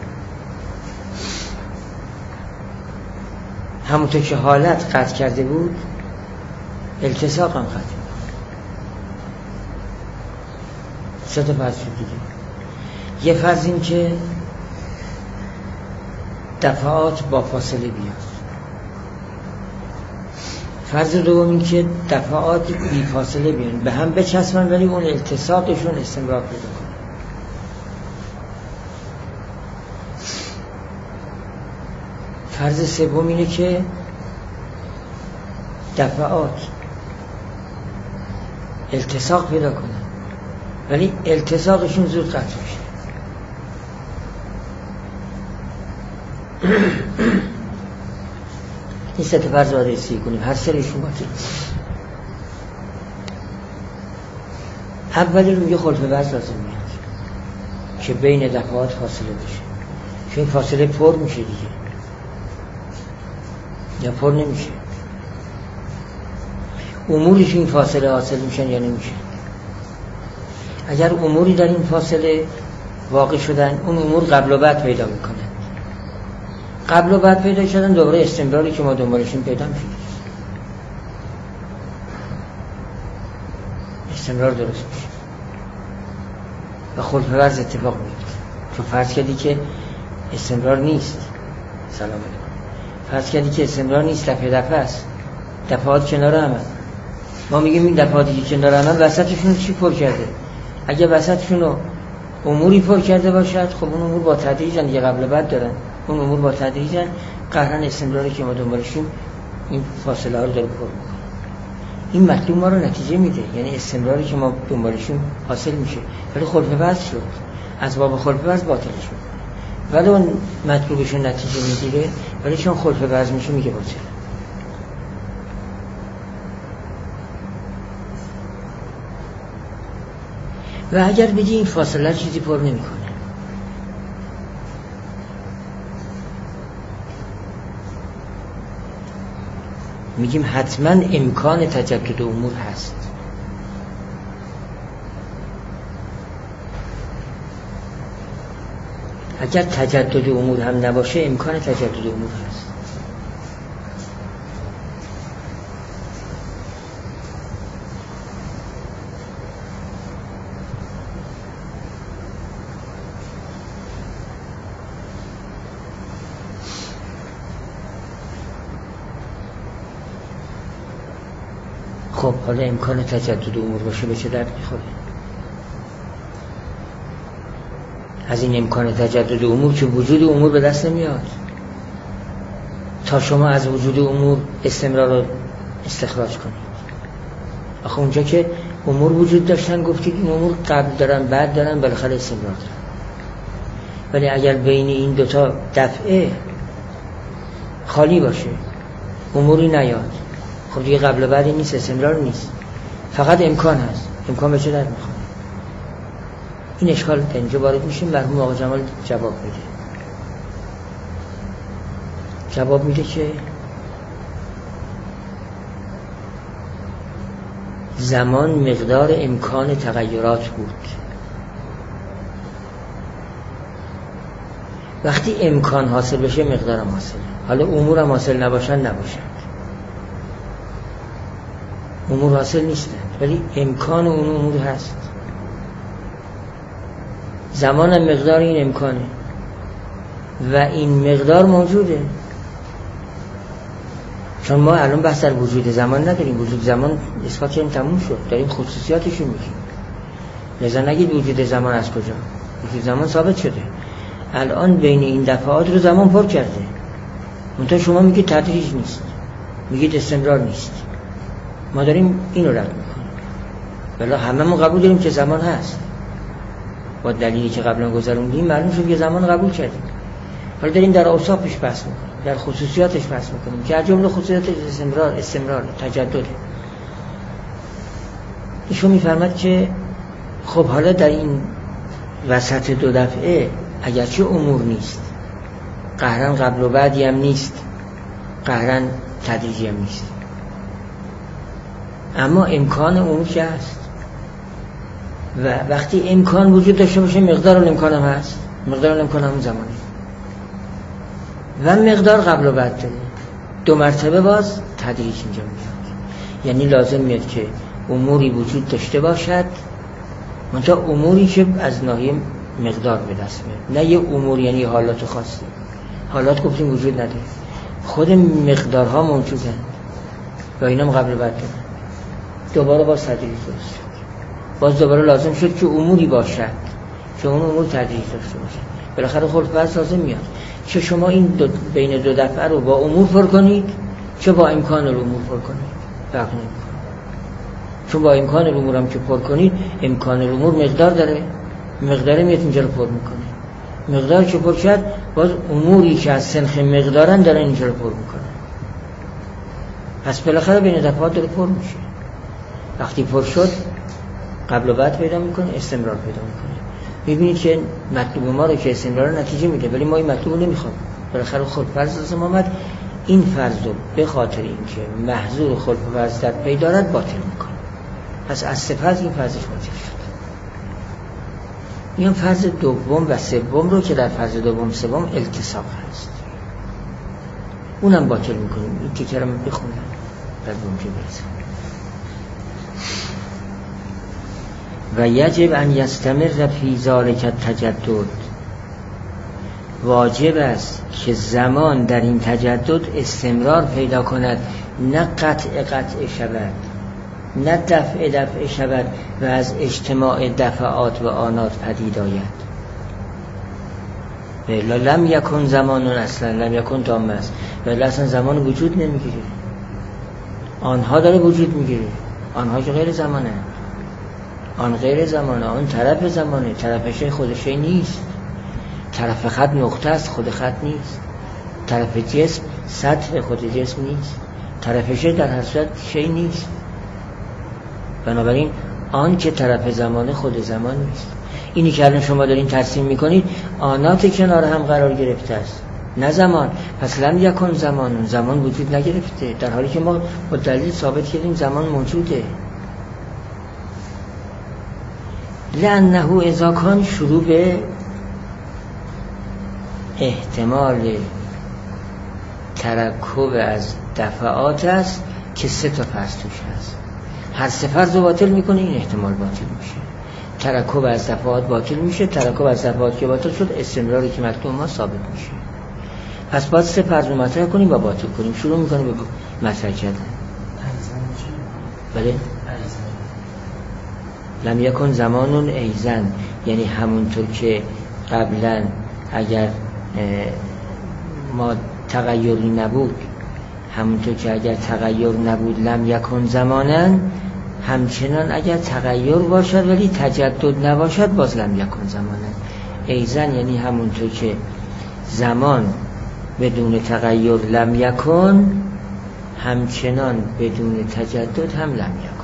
همونطور که حالت قطع کرده بود، التصاق هم قطع میکنه. سه تا فرض شد دیگه. یه فرض این که دفعات با فاصله بیاد. فرض دوم این که دفعات بی فاصله بیان، به هم بچسبن ولی اون التصاقشون استمرار پیدا کنه. فرض سوم اینه که دفعات التصاق پیدا کنن ولی التصاقشون زود قطع میشه. این سه تا فرض رو بررسی کنیم، هر سریشون باطل. اولی رو میگه خلف وضع لازم میاد که بین دفعات فاصله بشه، چون فاصله پر میشه دیگه، یا پر نمیشه. اموری که این فاصله حاصل میشن یا نمیشن. اگر اموری در این فاصله واقع شدن، اون امور قبل و بعد پیدا میکنن. قبل و بعد پیدا شدن، دوباره استمراری که ما دنبالشون پیدا میشه. استمرار درست میشه و خلف وضع اتفاق میفته. چون فرض کردی که استمرار نیست. سلام علیکم. فرض کردی که استمرار نیست، دفعه دفعه است، دفعات کنار هم. ما میگیم این دفعاتی که کنار هم وسطشون چی پر کرده؟ اگه وسطشون رو اموری پر کرده باشد، خب اون امور با تدریجن دیگه، قبل بعد دارن. اون امور با تدریجن قهرن استمراری که ما دنبالشیم این فاصله ها رو داره پر میکنه. این مطلوب ما رو نتیجه میده، یعنی استمراری که ما دنبالشیم حاصل میشه، ولی خلف وضع شد، از باب خلف وضع باطلش میکنه. ولی اون مطلوبشون نتیجه میگیره، ولی چون خلف وضع میشه میگه باطل. و اگر بدی این فاصله چیزی پر نمی کنه. میگیم حتما امکان تجدد امور هست. اگر تجدد امور هم نباشه امکان تجدد امور هست. خب حالا امکان تجدد امور باشه به چه درد میخوره؟ از این امکان تجدد امور که وجود امور به دست نمیاد تا شما از وجود امور استمرار رو استخراج کنید. آخه اونجا که امور وجود داشتن گفتید این امور قبل دارن بعد دارن بالاخره استمرار دارن. ولی اگر بین این دوتا دفعه خالی باشه اموری نیاد، خب دیگه قبل و بعدی نیست، استمرار نیست، فقط امکان هست. امکان به چه درد میخوره؟ این اشکال در اینجا وارد میشیم. مرحوم آقا جمال جواب میده. جواب میده که زمان مقدار امکان تغییرات بود. وقتی امکان حاصل بشه مقدار هم حاصله. حالا امور هم حاصل نباشن نباشن، امور حاصل نیستن ولی امکان اون امور هست. زمان هم مقدار این امکانه و این مقدار موجوده. چون ما الان بحث در وجود زمان نداریم، وجود زمان اثبات کردیم تموم شد، داریم خصوصیاتشو میگیم. لذا نگید وجود زمان از کجا، وجود زمان ثابت شده. الان بین این دفعات رو زمان پر کرده، منتها شما میگید تدریج نیست، میگید استمرار نیست. ما داریم اینو رد میکنیم. ولی همه ما قبول داریم که زمان هست. با دلیلی که قبلا گذروندیم معلوم شد که زمان قبول کردیم. حالا داریم در اوصافش بحث میکنیم، در خصوصیاتش بحث میکنیم که از جمله خصوصیات استمرار، استمرار، تجدد. ایشون میفرماد که خب حالا در این وسط دو دفعه اگرچه امور نیست، قهرن قبل و بعدی هم نیست، قهرن تدریجی هم نیست، اما امکان امور که هست. و وقتی امکان وجود داشته باشه مقدار الامکان هم هست، مقدار الامکان هم زمانی و مقدار قبل و بعد داره. دو مرتبه باز تدریج اینجا میاد. یعنی لازم میاد که اموری وجود داشته باشد، منتها اموری که از ناحیه مقدار به دست میاد، نه یه امور یعنی حالات خاصی. حالات گفتیم وجود نداره، خود مقدارها موجودن و اینا هم قبل و بعد دارن. دوباره باز تدریج درست شد، باز دوباره لازم شد که اموری باشد که اون امور تدریج داشته باشه. بالاخره خلق بعض لازم میاد که شما این دو بین دو دفعه رو با امور پر کنید چه با امکان الامور پر کنید، فرق نمیکنه. چون با امکان الامور هم که پر کنید، امکان الامور مقدار داره، مقدار میاد اینجا رو پر میکنه. مقدار که پر شد باز اموری که از سنخ مقدارن دارن اینجا رو پر میکنه. پس بالاخره بین دفعات داره پر میشه. وقتی پر شد قبل و بعد پیدا میکنه، استمرار پیدا میکنه. میبینید که مطلوب ما رو که استمرار نتیجه میده، ولی ما این مطلوب رو نمیخوام. بالاخره خلق فرض لازم آمد، این فرض رو به خاطر اینکه محظور خلق فرض در پی دارد باطل میکنه. پس از سپس این فرضش باطل شد. این فرض دوم و سوم رو که در فرض دوم سوم التصاق هست، اونم باطل میکنیم. این تیکه رو بخونم بعد اونجا برسیم. و یجب ان یستمر فی ذلک التجدد، واجب است که زمان در این تجدد استمرار پیدا کند، نه قطع قطع شود، نه دفع دفع شود و از اجتماع دفعات و آنات پدید آید. ولی لم یکن زمان اصلا، لم یکن تام است، ولی اصلا زمان وجود نمیگیره، آنها داره وجود میگیره. آنها که غیر زمانه، آن غیر زمانه، آن طرف زمانه، طرف شی خود شی نیست. طرف خط نقطه است، خود خط نیست. طرف جسم سطح خود جسم نیست. طرف شی در هر صورت شی نیست. بنابراین آن که طرف زمان خود زمان نیست. اینی که الان شما دارین ترسیم میکنید آنات کنار هم قرار گرفته است، نه زمان. پس لم یکن زمان، زمان وجود نگرفته، در حالی که ما با دلیل ثابت کردیم زمان موجوده. لأنه اذا کان شروع به احتمال ترکب از دفعات است که سه تا فرض توش هست. هر سه فرض رو باطل میکنه، این احتمال باطل میشه. ترکب از دفعات باطل میشه، ترکب از دفعات که باطل شد استمراری که مطلوب ما ثابت میشه. پس باید سه فرض رو مطرح کنیم و باطل کنیم. شروع میکنیم به مطرح کردن. بله؟ لم یکن زمانون ایزن، یعنی همونطور که قبلا اگر ما تغییری نبود، همونطور که اگر تغییر نبود لم یکن زمانن، همچنان اگر تغییر باشد ولی تجدد نباشد باز لم یکن زمانن. ایزن یعنی همونطور که زمان بدون تغییر لم یکن، همچنان بدون تجدد هم لم یکن.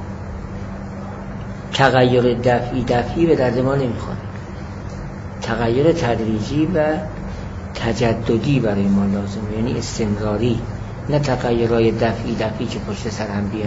تغییر دفعی دفعی به درد ما نمیخوره، تغییر تدریجی و تجددی برای ما لازمه، یعنی استمراری، نه تغییرهای دفعی دفعی که پشت سر هم بیان.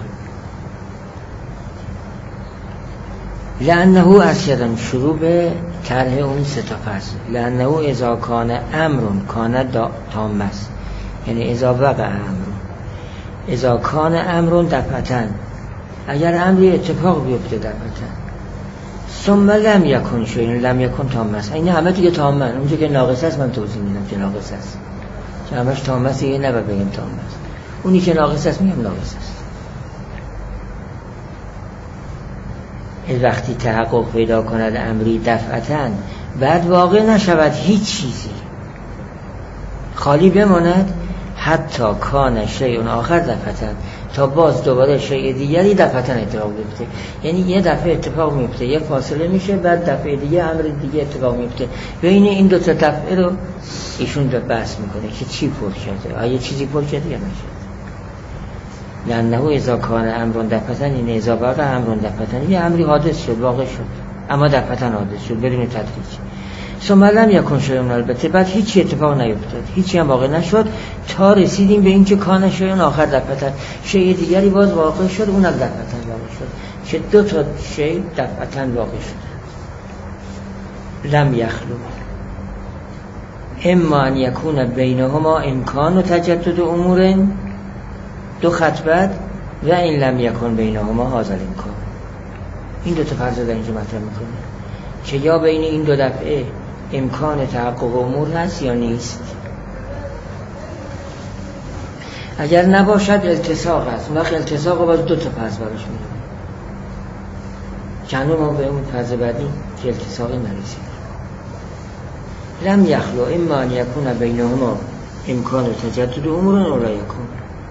لأنه ارشدن شروع به طرح اون سه تا فرض. لأنه اذا کان امرون کان تام است، یعنی اذا وقع امرون، اذا کان امرون دفعتن، اگر امری اتفاق بیفته دفعتن، ثم لم یکن شو، یعنی لم یکن تام است. این همه دیگه تام است، اونجا که ناقص است من توضیح میدم که ناقص است، که همش تام است، یه نباید بگیم تام است. اونی که ناقص است میگم ناقص است. وقتی تحقق پیدا کند امری دفعتن، بعد واقع نشود هیچ چیزی، خالی بماند، حتی کان شیء آخر دفعتن، تا باز دوباره شیء دیگری دفعتن اتفاق بیفته. یعنی یه دفعه اتفاق میفته، یه فاصله میشه، بعد دفعه دیگه امر دیگه اتفاق میفته. بین این دو تا دفعه رو ایشون رو بحث میکنه که چی پر شده، آیا چیزی پر شده یا نشده. لأنه اذا کان امرون دفعتن، این اذا وقع امرون دفعتن، یه امری حادث شد، واقع شد، اما دفعتن حادث شد بدون تدریج. ثم لم یکن شیء، البته بعد هیچ اتفاق نیفتاد، هیچی هم واقع نشد، تا رسیدیم به این که کان شیء آخر دفعتن، شیء دیگری باز واقع شد، اونم دفعتن واقع شد، که دو تا شیء دفعتن واقع شد. لم یخلو اما ان یکون بینهما امکان و تجدد امور، دو خط بعد، و این لم یکن بینهما هذا الامکان. این دو تا فرض در اینجا مطرح میکنه که یا بین این دو دفعه امکان تحقق امور هست یا نیست. اگر نباشد التصاق هست، وقت التصاق باز دو تا فرض براش میدونیم، چند ما به اون فرض بعدی که التصاقی نرسید. لم یخلو اما ان یکون بینهما امکان تجدد امور و لا یکون،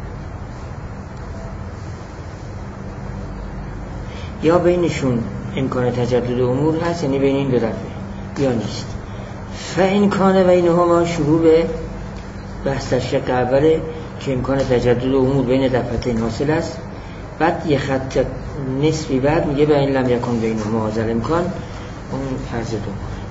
یا بینشون امکان تجدد امور هست، یعنی بین این دو دفعه، یا نیست. فإن کان بینهما، شروع به بحث در شق اوله که امکان تجدد امور بین دفعتین حاصل است، بعد یه خط نصفی بعد میگه به این لم یکن بینهما هذا الامکان، اون فرض دو.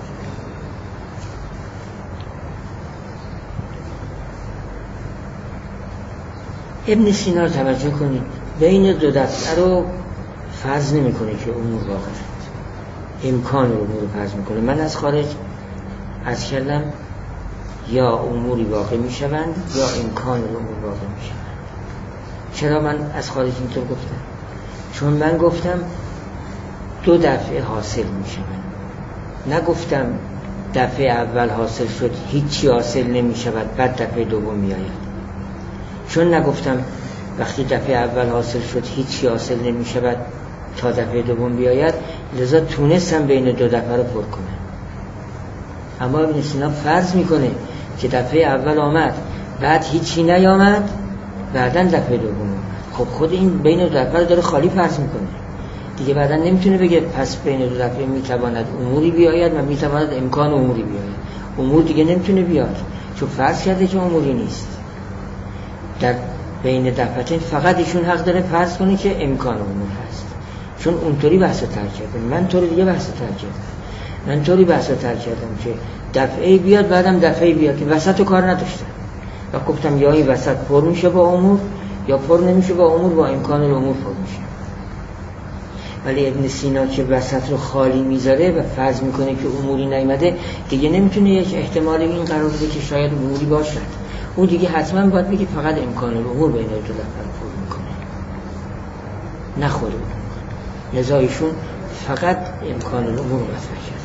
ابن سینا رو توجه کنید، بین دو دفعه رو فرض نمی کنه که امور واقع شد، امکان امور رو فرض میکنه. من از خارج از کلم یا اموری واقع می شوند یا امکان امور واقع می شوند. چرا من از خارج اینطور گفتم؟ چون من گفتم دو دفعه حاصل می شوند، نگفتم دفعه اول حاصل شد هیچی حاصل نمی شود بعد دفعه دوم می آید. چون نگفتم وقتی دفعه اول حاصل شد هیچی حاصل نمی شود تا دفعه دوم بیاید، لذا تونستم بین دو دفعه رو پر کنم. اما ابن سینا فرض میکنه که دفعه اول آمد بعد هیچی نیامد، بعدن دفعه دوم. خب خود این بین دو دفعه رو داره خالی فرض میکنه دیگه، بعدن نمیتونه بگه پس بین دو دفعه میتواند اموری بیاید و میتواند امکان اموری بیاید. امور دیگه نمیتونه بیاد چون فرض کرده که اموری نیست. در بین دفعتین فقط ایشون حق داره فرض کنه که امکان امور هست، چون اونطوری بحث تر کردم، من طوری دیگه بحث تر کردم. من طوری بحث تر کردم که دفعه بیاد بعدم دفعه بیاد که وسط رو کار نداشتم و گفتم یا این وسط پر میشه با امور یا پر نمیشه با امور، با امکان الامور پر میشه. ولی ابن سینا که وسط رو خالی میذاره و فرض میکنه که اموری نیامده، دیگه نمیتونه یک احتمال این قرار بده که شاید اموری باشد. اون دیگه حتما باید بگه فقط امکان الامور بین دو نفر پر میکنه، نه خود امور. لذا ایشون فقط امکان الامور رو مطرح کرد.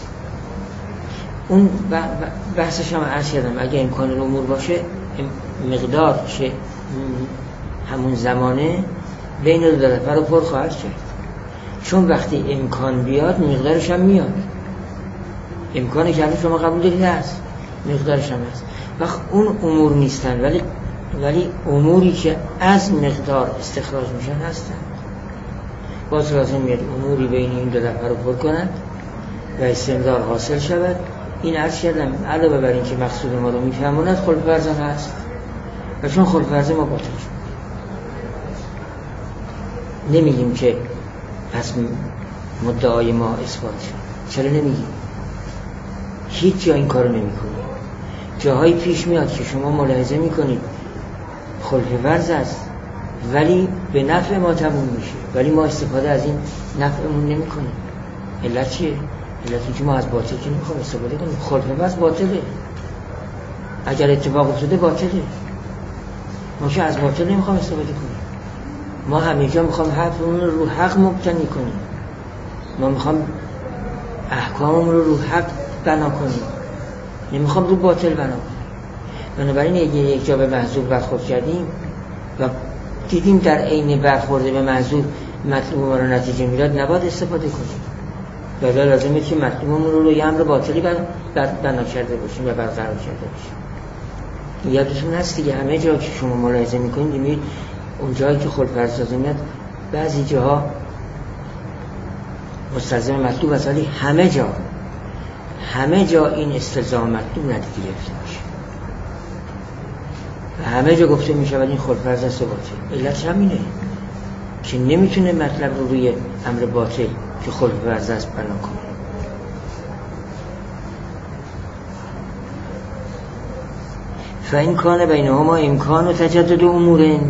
اون بحثش هم عرض کردم اگه امکان الامور باشه مقدار که همون زمانه بین دو نفر رو پر خواهد کرد، چون وقتی امکان بیاد مقدارش هم میاد. امکانی که شما قبول دارید هست، مقدارش هم هست. وقت اون امور نیستن، ولی ولی اموری که از مقدار استخراج میشن هستن. باز لازم میاد اموری بین این دو نفر رو پر کنند و استمرار حاصل شود. این عرض کردم علاوه بر این که مقصود ما رو میفهموند خلق ورزه هست و چون خلق ورزه ما باطل شد. نمیگیم که پس مدعای ما اثبات شد. چرا نمیگیم؟ هیچ جا این کارو نمیکنیم. جاهایی پیش میاد که شما ملاحظه میکنید خلق ورزه است ولی به نفع ما تموم میشه، ولی ما استفاده از این نفعمون نمیکنیم. علت چیه؟ علتی که ما از باطل که نمیخوام استفاده کنیم. خلق ورز باطله، اگر اتفاق افتاده باطله، ما که از باطل نمیخوام استفاده کنیم. ما همیشه میخوام حقمون رو رو حق مبتنی کنیم، ما میخوام احکاممون رو رو حق بنا کنیم، نمیخوام رو باطل بنا کنیم. بنابراین یک جا به محذور برخورد کردیم و دیدیم در عین برخورد به محذور مطلوب ما رو نتیجه میداد، نباید استفاده کنیم. بلا لازمه که مطلوبمون رو روی امر باطلی بنا کرده باشیم و برقرار کرده باشیم. یادتون هست دیگه همه جا که شما ملاحظه میکنید میبینید اون جایی که خلق ورز لازم میاد بعضی جاها مستلزم مطلوب است، ولی همه جا همه جا این استلزام مطلوب ندیده گرفته میشه و همه جا گفته میشه و این خلق ورز است و باطل. علت همینه که نمیتونه مطلب رو روی امر باطل که خلق ورز است بنا کنه. فإن کان بینهما امکان و تجدد امور،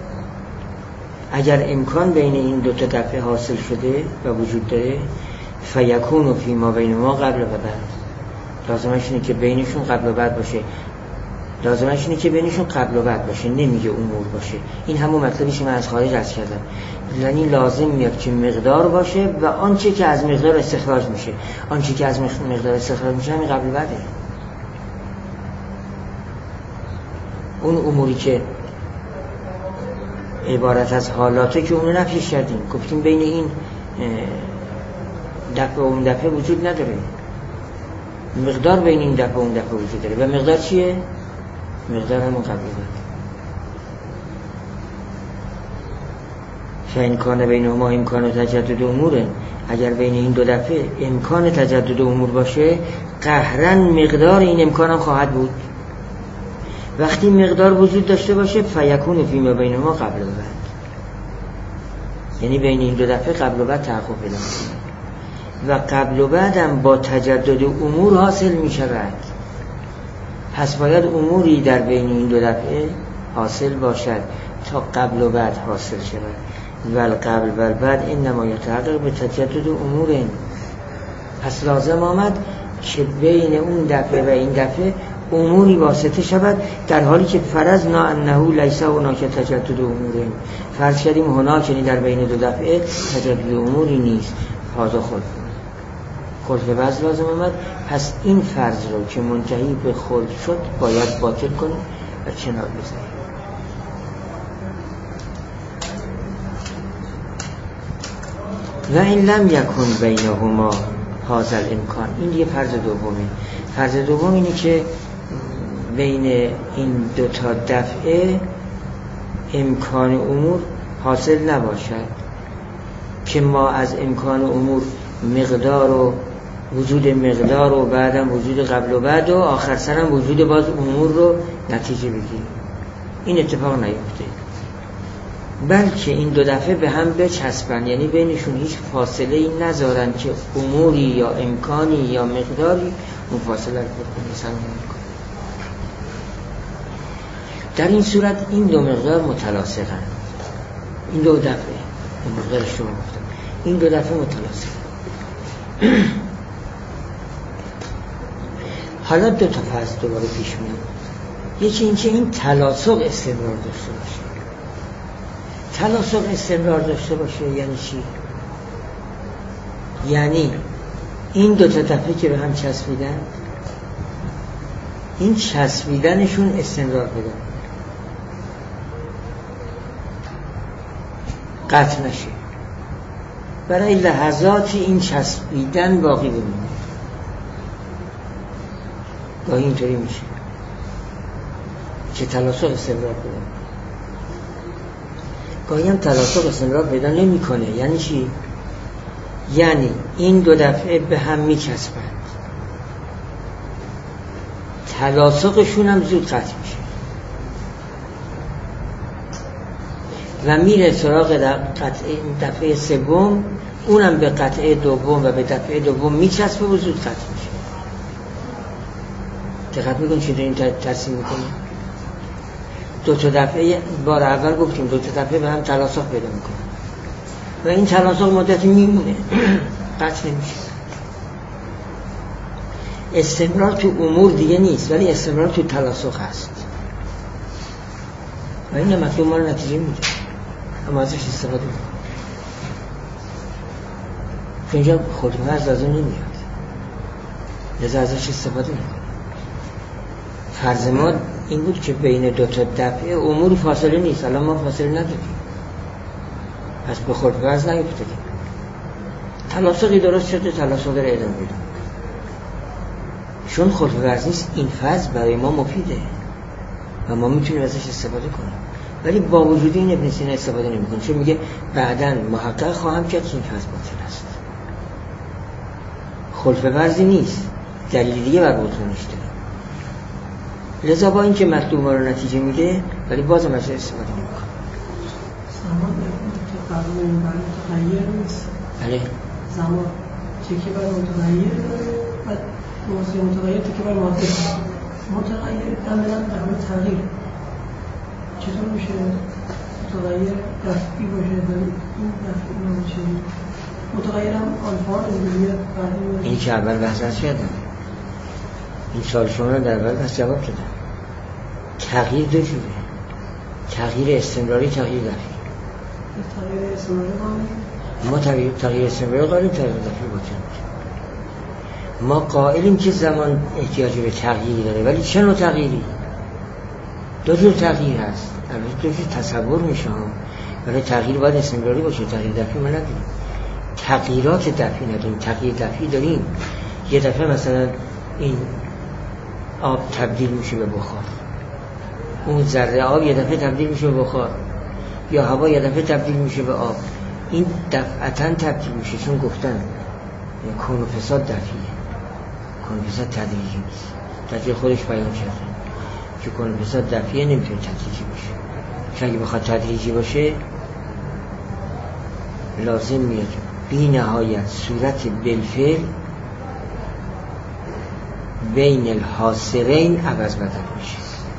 اگر امکان بین این دو تا دفعه حاصل شده و وجود داره، فیکون فیما بینهما قبل و بعد، لازمش اینه که بینشون قبل و بعد باشه. لازمش اینه که بینشون قبل و بعد باشه، نمیگه امور باشه. این همون مطلبی که من از خارج عرض کردم، یعنی لازم میاد که مقدار باشه و آنچه که از مقدار استخراج میشه، آنچه که از مقدار استخراج میشه همین قبل و بعده. اون اموری که عبارت از حالاته که اونو نفیش کردیم، گفتیم بین این دفعه و اون دفعه وجود نداره، مقدار بین این دفعه و اون دفعه وجود داره. و مقدار چیه؟ مقدار همون قبل بعد. فإن کان بینهما امکان تجدد امور، اگر بین این دو دفعه امکان تجدد امور باشه، قهرن مقدار این امکان هم خواهد بود. وقتی مقدار وجود داشته باشه فیکون فیما بینهما قبل و بعد، یعنی بین این دو دفعه قبل و بعد تحقق پیدا می‌کنه و قبل و بعدم با تجدد امور حاصل می شود. پس باید اموری در بین این دو دفعه حاصل باشد تا قبل و بعد حاصل شود. ول قبل ول بعد انما یتحقق به تجدد امور. پس لازم آمد که بین اون دفعه و این دفعه اموری واسطه شود، در حالی که فرضنا انه لیس هناک تجدد امور، فرض کردیم هناک یعنی در بین دو دفعه تجدد اموری نیست. هذا خلق خلق ورز لازم آمد. پس این فرض رو که منتهی به خلق شد باید باطل کنیم و کنار بزنیم. و این لم یکن بینهما هذا الامکان، این دیگه فرض دومه. فرض دوم اینه که بین این دو تا دفعه امکان امور حاصل نباشد، که ما از امکان امور مقدار و وجود مقدار و بعدم وجود قبل و بعد و آخر سرم وجود باز امور رو نتیجه بگیریم. این اتفاق نیفته. بلکه این دو دفعه به هم بچسبن، یعنی بینشون هیچ فاصله ای نذارن که اموری یا امکانی یا مقداری اون فاصله رو بکنه سنگین کنه. در این صورت این دو مقدار متلاصقن، این دو دفعه این مقدار شما گفتم این دو دفعه متلاصقن. حالا دو تا فرض دوباره پیش میاد. یکی این که این تلاصق استمرار داشته باشه. تلاصق استمرار داشته باشه یعنی چی؟ یعنی این دو تا دفعه که به هم چسبیدن، این چسبیدنشون استمرار پیدا قطع نشه، برای لحظاتی این چسبیدن باقی بمونه. گاهی اینطوری میشه که تلاصق استمرار پیدا، گاهی هم تلاصق استمرار پیدا نمی کنه. یعنی چی؟ یعنی این دو دفعه به هم می چسبند، تلاصقشون هم زود قطع میشه و میره سراغ قطعه دفعه سوم، اونم به قطعه دوم و به دفعه دوم می چسبه و زود قطع میشه. دقت میکنید چی داریم ترسیم میکنیم؟ دو تا دفعه بار اول گفتیم دو تا دفعه به هم تلاصق پیدا میکنه و این تلاصق مدتی میمونه قطع نمیشه. استمرار تو امور دیگه نیست، ولی استمرار تو تلاصق هست و این مطلوب ما رو نتیجه میده، اما ازش استفاده میکنه. چون اینجا خودمرز از اون نمیاد، لذا ازش استفاده میکنه. فرض ما این بود که بین دو تا دفعه امور فاصله نیست، الان ما فاصله نداریم، پس به خودمرز نیفتادیم. تلاصقی درست شده، تلاصق رو ادامه بدیم. چون خودمرز نیست، این فاز برای ما مفیده و ما میتونیم ازش استفاده کنیم، ولی با وجود این ابن سینا استفاده نمی‌کنه، چون میگه بعداً محقق خواهم کرد که این فاز باطل است. خلف ورزی نیست، دلیل دیگه بر بطلانش داره. لذا با این که مطلوب ما رو نتیجه میده، ولی بازم ازش استفاده نمی‌کنه. زمان که قبل این برای متغیر نیست. بله. زمان تکی بر متغیر داره و موضوع متغیر تکی بر معادل. متغیر کاملا در حال تغییر. چطور میشه متغیر دفعی باشه و این دفعی نمیشه؟ متغیر هم آلفا نمیشه بعدی. این که اول بحث کردم. این سال شما رو در اول بحث جواب دادم. تغییر دو جوره. تغییر استمراری، تغییر دفعی. تغییر استمراری قابل؟ ما تغییر تغییر استمراری قابل، تغییر دفعی باطل. ما قائلیم که زمان احتیاج به تغییری داره، ولی چه نوع تغییری؟ دو جور تغییر هست. البته دو جور تصور میشه، ولی تغییر باید استمراری باشه. تغییر دفعی ما نداریم. تغییرات دفعی نداریم، تغییر دفعی داریم. یه دفعه مثلا این آب تبدیل میشه به بخار، اون ذره آب یه دفعه تبدیل میشه به بخار، یا هوا یه دفعه تبدیل میشه به آب. این دفعتاً تبدیل میشه، چون گفتن کون و فساد دفعیه، کون و فساد تدریجی نیست. تدریج خودش بیان کرده که کون و فساد دفعیه، نمیتونه تدریجی باشه. چون اگه بخواد تدریجی باشه لازم میاد بی نهایت صورت بالفعل بین الحاصرین عوض بدل میشه.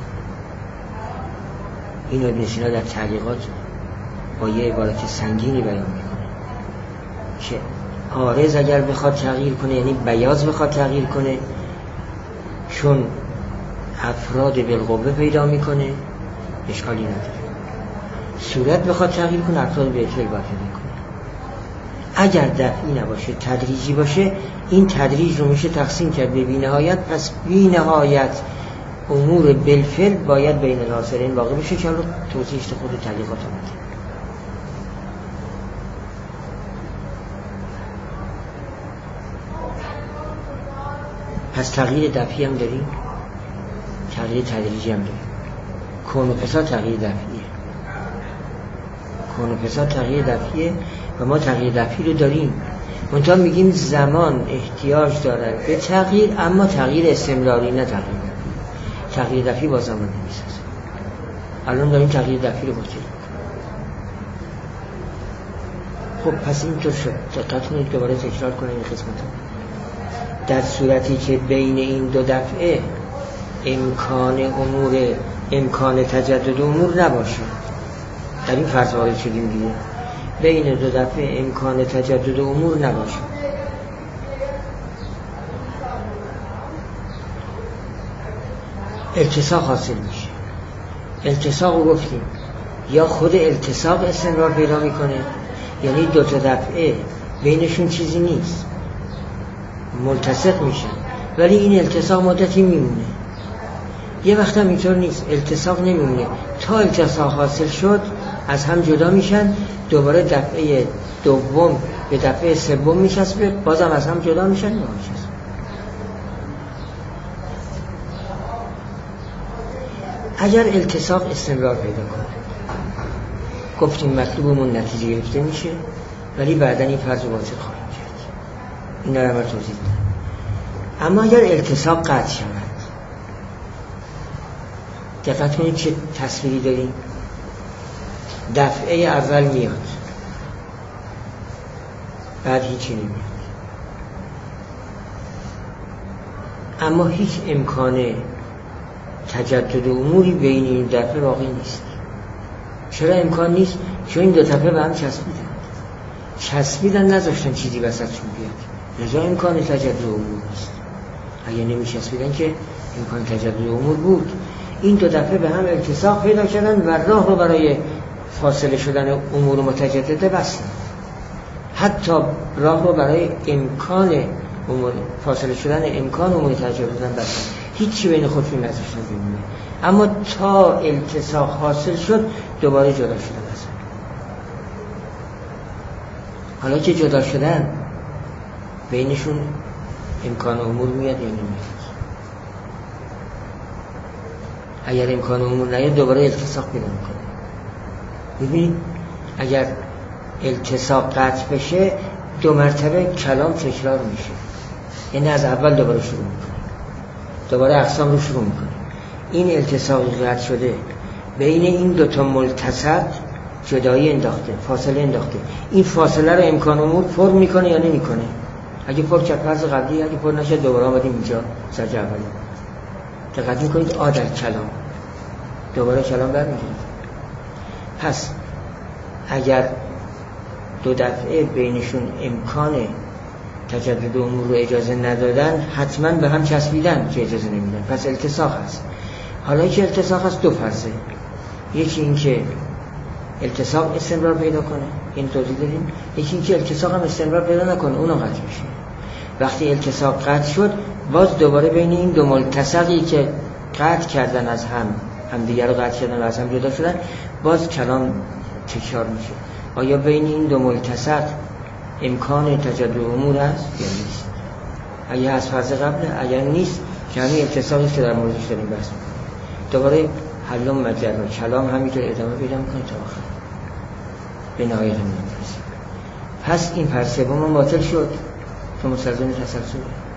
این ابن سینا در تعلیقات با یه عبارت سنگینی بیان میکنه که عارض اگر بخواد تغییر کنه، یعنی بیاض بخواد تغییر کنه، چون افراد بالقوه پیدا میکنه اشکالی نداره. صورت بخواد تغییر کنه، افراد بالفعل باید پیدا کنه. اگر دفعی نباشه، تدریجی باشه، این تدریج رو میشه تقسیم کرد به بی‌نهایت. پس بی‌نهایت امور بالفعل باید بین الحاصرین واقع بشه که الان توضیحش تو خود تعلیقات اومده. پس تغییر دفعی هم داریم، تغییر تدریجی هم داریم. کون و فساد تغییر دفعیه، کون و فساد تغییر دفعیه و ما تغییر دفعی رو داریم. منتها میگیم زمان احتیاج دارد به تغییر، اما تغییر استمراری، نه تغییر دفعی. تغییر دفعی با زمان نمیسازه. الان داریم تغییر دفعی رو باطل. خب پس اینطور شد. دقت کنید دوباره تکرار کنید این قسمت. در صورتی که بین این دو دفعه امکان امور امکان تجدد امور نباشه، در این فرض وارد شدیم دیگه، بین دو دفعه امکان تجدد امور نباشه، التصاق حاصل میشه. التصاق رو گفتیم یا خود التصاق استمرار پیدا میکنه، یعنی دو تا دفعه بینشون چیزی نیست، ملتصق میشن، ولی این التصاق مدتی میمونه. یه وقت هم اینطور نیست، التصاق نمیمونه، تا التصاق حاصل شد از هم جدا میشن، دوباره دفعه دوم به دفعه سوم میچسبه، بازم از هم جدا میشن یا میچسبه. اگر التصاق استمرار پیدا کنه، گفتیم مطلوبمون نتیجه گرفته میشه، ولی بعدن این فرض رو باطل خواهیم کرد. این رو هم توضیح دادم. اما اگر التصاق قطع شود، دقت کنید چه تصویری داریم. دفعه اول میاد، بعد هیچی نمیاد، اما هیچ امکان تجدد اموری بین این دفعه باقی نیست. چرا امکان نیست؟ چون این دو دفعه به هم چسبیدن چسبیدن نذاشتن چیزی وسطشون بیاد، لذا امکان تجدد امور نیست. اگه نمی چسبیدن که امکان تجدد امور بود. این دو دفعه به هم التصاق پیدا کردن و راه رو برای فاصله شدن امور متجدده بستن. حتی راه رو برای امکان امور فاصله شدن امکان امور تجدد بستن، هیچی بین خودشون نذاشتن بمونه. اما تا التصاق حاصل شد دوباره جدا شدن از هم. حالا که جدا شدن بینشون امکان امور میاد یا نمیاد؟ اگر امکان امور نیاد دوباره التصاق پیدا میکنه. ببینید اگر التصاق قطع بشه دو مرتبه کلام تکرار میشه، یعنی از اول دوباره شروع میکنه، دوباره اقسام رو شروع میکنه. این التصاق قطع شده بین این دوتا ملتصق جدایی انداخته، فاصله انداخته. این فاصله رو امکان امور پر میکنه یا نمیکنه؟ اگه پر کرد فرض قبلی، اگه پر نشد دوباره آمدیم اینجا سرج اولی. دقت میکنید آ در کلام دوباره کلام برمیگرده. پس اگر دو دفعه بینشون امکان تجدد امور رو اجازه ندادن، حتما به هم چسبیدن که اجازه نمیدن، پس التصاق هست. حالا که التصاق هست دو فرضه، یکی این که التصاق استمرار پیدا کنه، این توضیح دادیم، یکی این که التصاق هم استمرار پیدا نکنه، اونو قطع میشه. وقتی التصاق قطع شد باز دوباره بین این دو ملتصقی که قطع کردن از هم همدیگر رو قطع کردن و از هم جدا شدن باز کلام تکرار میشه. آیا بین این دو ملتصق امکان تجدد امور هست یا نیست؟ اگه از فرض قبل، اگر نیست که همین التصاقی که در موردش داریم بحث میکنیم. دوباره حلم مجرد کلام همینطور ادامه پیدا میکنه تا آخر به نهایت هم نمیرسیم. پس این فرض سوم باطل شد چون مستلزم تسلسل.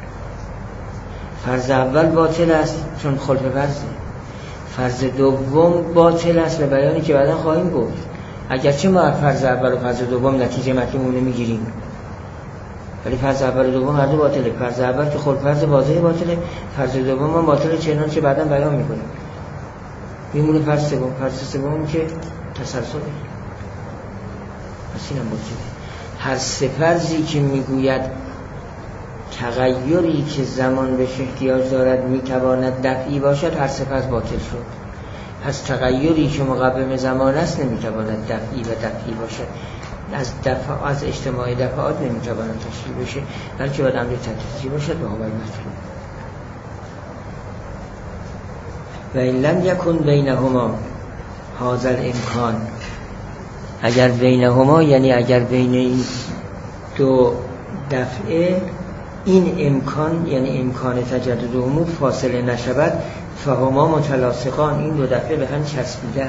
فرض اول باطل است چون خلف فرضه. فرض دوم باطل است به بیانی که بعدا خواهیم گفت. اگرچه ما فرض اول و فرض دوم نتیجه مطلوبمون نمیگیریم، ولی فرض اول و دوم هر دو باطله. فرض اول که خلف فرض واضحه باطله، فرض دوم هم باطله چنانچه بعدا بیان میکنیم. میمونه فرض سوم. فرض سوم که تسلسله. پس اینم باطله. هر سه فرضی که میگوید تغییری که زمان بهش احتیاج دارد میتواند دفعی باشد، هر سه فرض باطل شد. پس تغییری که مقوم زمان است نمیتواند دفعی و دفعی باشد، از دفع از اجتماع دفعات نمیتواند تشکیل بشه، بلکه باید امر تدریجی باشد و هو المطلوب. و این لم یکن بینهما هذا الامکان، اگر بینهما یعنی اگر بین این دو دفعه این امکان یعنی امکان تجدد امور فاصله نشود، فهما متلاصقان، این دو دفعه به هم چسبیده،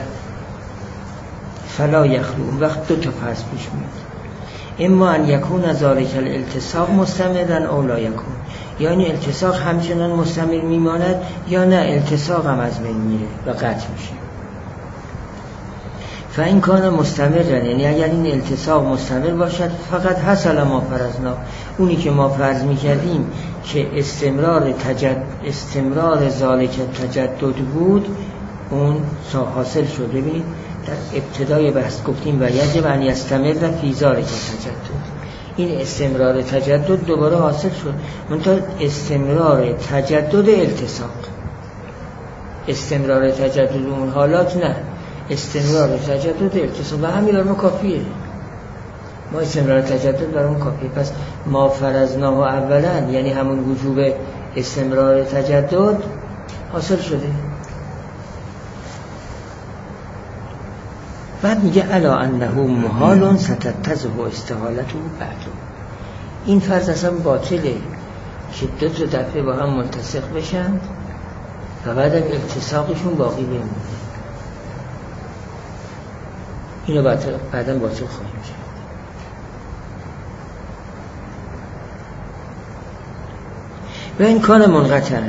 فلا یخلو. اون وقت دو تا فرض پیش میاد، اما ان یکون ذالک الالتصاق مستمرا او لا یکون، یعنی التصاق همچنان مستمر میماند یا نه التصاق هم از بین میره و قطع میشه. فاین کان مستمر، یعنی اگر این التصاق مستمر باشد فقط حصل ما فرضنا، اونی که ما فرض میکردیم که استمرار تجد استمرار ذالک تجدد بود اون حاصل شد. ببینید در ابتدای بحث گفتیم و یجب ان یستمر فی ذالک تجدد، این استمرار تجدد دوباره حاصل شد، منتها استمرار تجدد التصاق، استمرار تجدد اون حالات نه، استمرار تجدد التصاق و همین برای ما کافیه، ما استمرار تجدد برای ما کافیه. پس ما فرضناه اولا یعنی همون وجوب استمرار تجدد حاصل شده. بعد میگه الا انه محال ستتضح استحالته بعد، این فرض اصلا باطله که دو تا دفعه با هم ملتصق بشن و بعد التصاقشون باقی بمونه، اینو بعدا باطل خواهیم شد. و این کار منقطعن،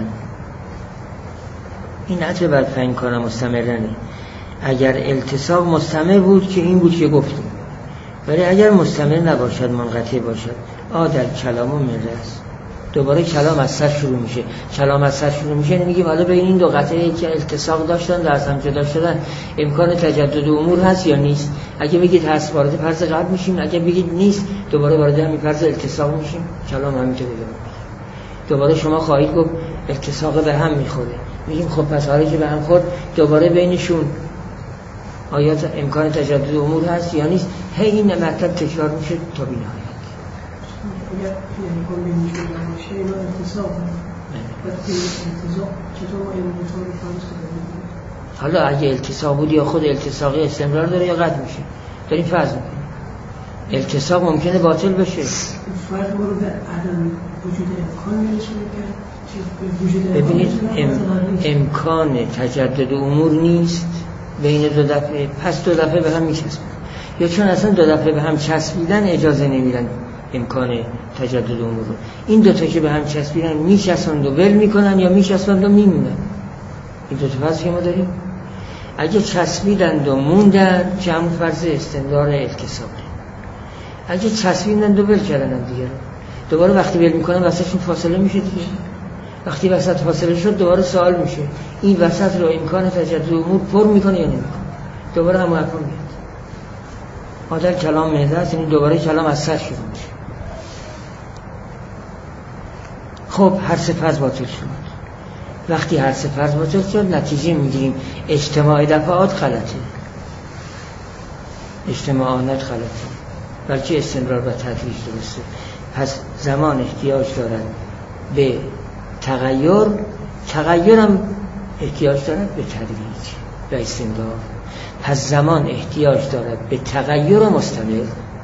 این عطر بر فین کار مستمرنه، اگر التصاق مستمر بود که این بود که گفتیم، ولی اگر مستمر نباشد منقطع باشد عادل کلام و مرس، دوباره کلام از سر شروع میشه. کلام از سر شروع میشه نمیگیم حالا بین این دو قطعه که التصاق داشتن در هم جدا شدن امکان تجدد امور هست یا نیست. اگه بگید هست وارد فرض قبل میشیم، اگه بگید نیست دوباره وارد همین فرض التصاق میشیم، کلام همینطوری ادامه میشه. دوباره شما خواهید گفت التصاق به هم میخوره، میگیم خب پس حالا که به هم خورد دوباره بینشون آیا امکان تجدد امور هست یا نیست، هی این مطلب تکرار میشه تا بی‌نهایت. اگر امکان بینشون باشه اینا التصاق وقتی التصاق چطور ما این مطور فرض کنیم؟ حالا اگه التصاق بود یا خود التصاقی استمرار داره یا قطع میشه، داریم فرض میکنیم التصاق ممکنه باطل بشه. فرض ما رو به عدم وجود امکان میرسونه که ببینید ام... امکان تجدد امور نیست بین دو دفعه، پس دو دفعه به هم میچسبن، یا چون اصلا دو دفعه به هم چسبیدن اجازه نمیدن امکان تجدد امور رو. این دوتا که به هم چسبیدن میچسبند و ول میکنن یا میچسبند و میمونن، این دوتا فرض که ما داریم. اگه چسبیدند و موندن که همون فرض استمرار التصاقه، اگه چسبیدند و ول کردن دیگه دوباره وقتی ول میکنن وسطشون فاصله میشه دیگه، وقتی وسط فاصله شد دوباره سوال میشه این وسط رو امکان تجدد امور پر میکنه یا نمیکنه، دوباره همون حرفا میاد. عادل کلام مهده است، یعنی دوباره کلام از سر شروع میشه. خب هر سه فرض باطل شد. وقتی هر سه فرض باطل شد نتیجه میگیریم اجتماع دفعات غلطه، اجتماع آنات غلطه، بلکه استمرار و تدریج درسته. پس زمان احتیاج دارد به تغییر، تغییر هم احتیاج دارد به تدریج و استمرار. پس زمان احتیاج دارد به تغییر مستمر.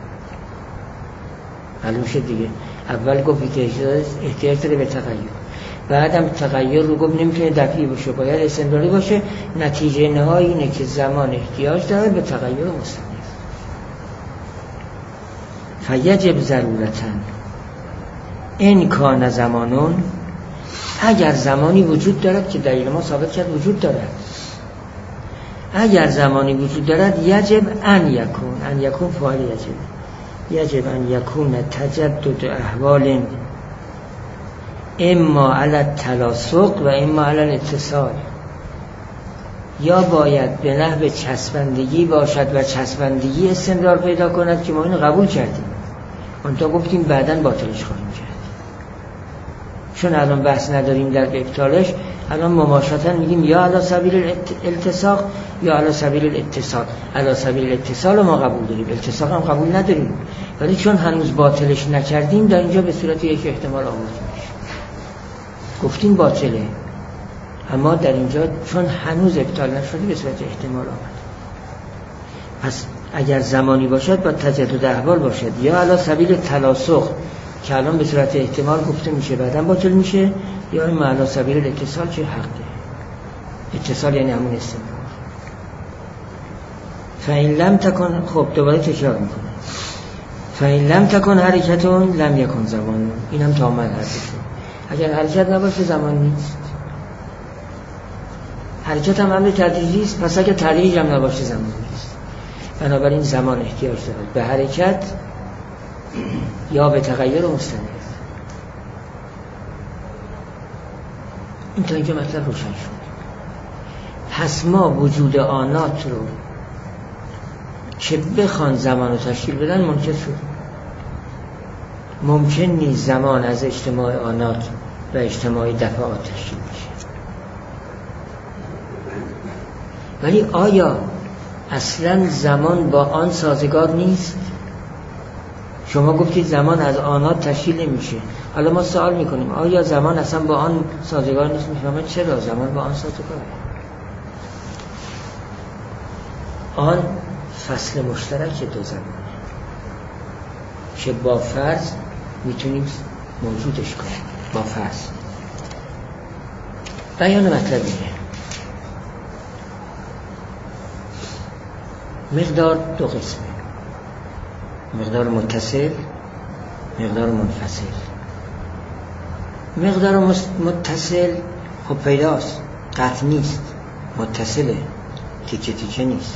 معلوم شد دیگه، اول گفت که احتیاج داره به تغییر، بعدم تغییر رو گفت نمیتونه دفعی باشه، باید استمراری باشه. نتیجه نهایی اینه که زمان احتیاج دارد به تغییر مستمر. فیجب ضرورتاً این کان زمانون، اگر زمانی وجود دارد که دلیل ما ثابت کرد وجود دارد، اگر زمانی وجود دارد یجب ان یکون، ان یکون فاعل یجب، یجب ان یکون تجدد احوال اما علی التلاصق و اما علی الاتصال، یا باید به نحو چسبندگی باشد و چسبندگی استمرار پیدا کند که ما اینو قبول کردیم، منتها گفتیم بعداً باطلش خواهیم کرد. چون الان بحث نداریم در ابطالش، الان مماشاطاً میگیم یا علی سبیل الالتصاق یا علی سبیل الاتصال. علی سبیل الاتصال رو ما قبول داریم، التصاق هم قبول نداریم، ولی چون هنوز باطلش نکردیم در اینجا به صورت یک احتمال آوردیم، گفتیم باطله، اما در اینجا چون هنوز ابطال نشده به صورت احتمال آمد. پس اگر زمانی باشد با تجدد احوال باشد، یا علی سبیل تلاصق که الان به صورت احتمال گفته میشه بعداً باطل میشه، یا این علی سبیل الاتصال که حقه. اتصال یعنی همون استمرار. فإن لم تکن، خب دوباره تکرار میکنه، فإن لم تکن حرکتون لم یکن زمان، این هم تمام حرفشه. اگر حرکت نباشه زمان نیست، حرکت هم امر تدریجی است، پس اگر تدریج هم نباشه زمان نیست. بنابراین زمان احتیاج دارد به حرکت یا به تغییر مستمر. این تا اینجا مطلب روشن شد. پس ما وجود آنات رو که بخوان زمان رو تشکیل بدن منکر شد. ممکن نیست زمان از اجتماع آنات و اجتماع دفعات تشکیل بشه. ولی آیا اصلا زمان با آن سازگار نیست؟ شما گفتید زمان از آنات تشکیل نمیشه. حالا ما سوال میکنیم آیا زمان اصلا با آن سازگار نیست؟ میفهمن چرا زمان با آن سازگاره. آن فصل مشترک دو زمانه که با فرض میتونیم موجودش کنیم. با فرض بیان مطلب اینه. مقدار دو قسمه، مقدار متصل، مقدار منفصل. مقدار متصل خب پیداست، قطع نیست، متصله، تیکه تیکه نیست.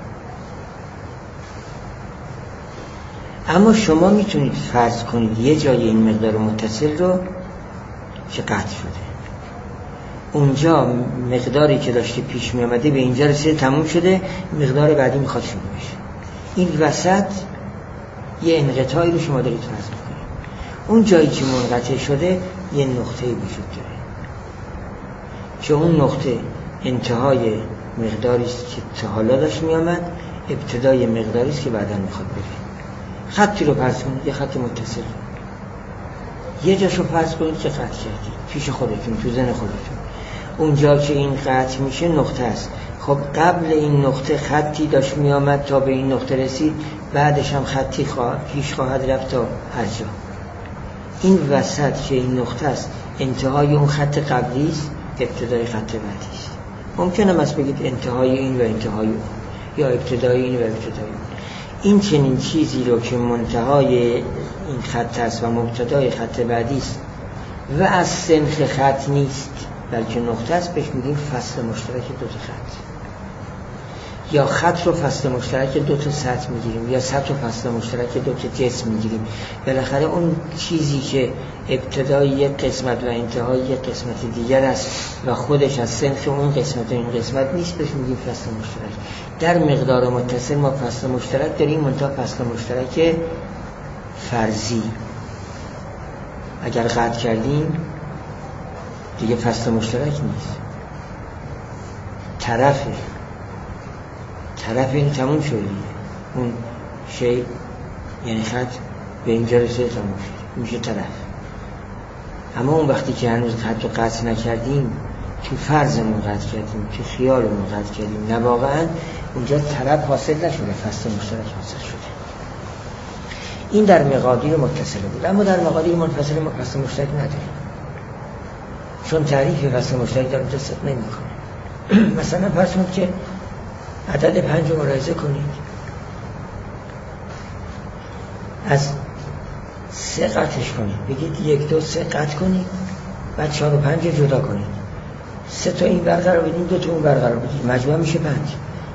اما شما میتونید فرض کنید یه جای این مقدار متصل رو که قطع شده، اونجا مقداری که داشته پیش می آمده به اینجا رسیده تموم شده، مقدار بعدی میخواد شروع بشه. این وسط یه انقطاعی رو شما دارید فرض میکنید. اون جایی که منقطع شده یه نقطه‌ای وجود داره که اون نقطه انتهای مقداری است که تا حالا داشت می آمد، ابتدای مقداری است که بعداً میخواد بره. خطی رو فرض کنید، یه خط متصل، یه جاشو فرض کنید که قطع کردید پیش خودتون، تو ذهن خودتون. اونجا که این قطع میشه نقطه است. خب قبل این نقطه خطی داشت می آمد تا به این نقطه رسید، بعدش هم خطی خواه... پیش خواهد رفت تا هر جا. این وسط که این نقطه است انتهای اون خط قبلی است، ابتدای خط بعدی است. ممکنه مثلا بگید انتهای این و انتهای اون، یا ابتدای این و ابتدای اون. این چنین چیزی رو که منتهای این خط است و مبتدای خط بعدی است و از سنخ خط نیست بلکه نقطه است، بهش میگیم فصل مشترک دو تا خط. یا خط رو فصل مشترک دو تا سطح میگیریم، یا سطح رو فصل مشترک دو تا جسم میگیریم. بالاخره اون چیزی که ابتدای یک قسمت و انتهای یک قسمت دیگر است و خودش از سنخ اون قسمت و این قسمت نیست، بهش میگیم فصل مشترک. در مقدار متصل ما فصل مشترک داریم، منتها فصل مشترک فرضی. اگر قطع کردیم دیگه فصل مشترک نیست، طرفه طرف این تموم شده، اون شی یعنی خط به اینجا رسیده تموم شده، میشه طرف. اما اون وقتی که هنوز خط رو قطع نکردیم، تو فرضمون قطع کردیم، تو خیالمون قطع کردیم، نه واقعا اونجا طرف حاصل نشده، فصل مشترک حاصل شده. این در مقادیر متصل بود. اما در مقادیر منفصل ما فصل مشترک نداریم، چون تعریف فصل مشترک در اونجا صدق نمی‌کنه. مثلا فرض کنید که عدد پنج رو ملاحظه کنید، از سه قطعش کنید، بگید یک دو سه قطع کنید، بعد چهار و پنج جدا کنید، سه تا این برقرار بدید، دو تا اون برقرار بدید، مجموع میشه پنج.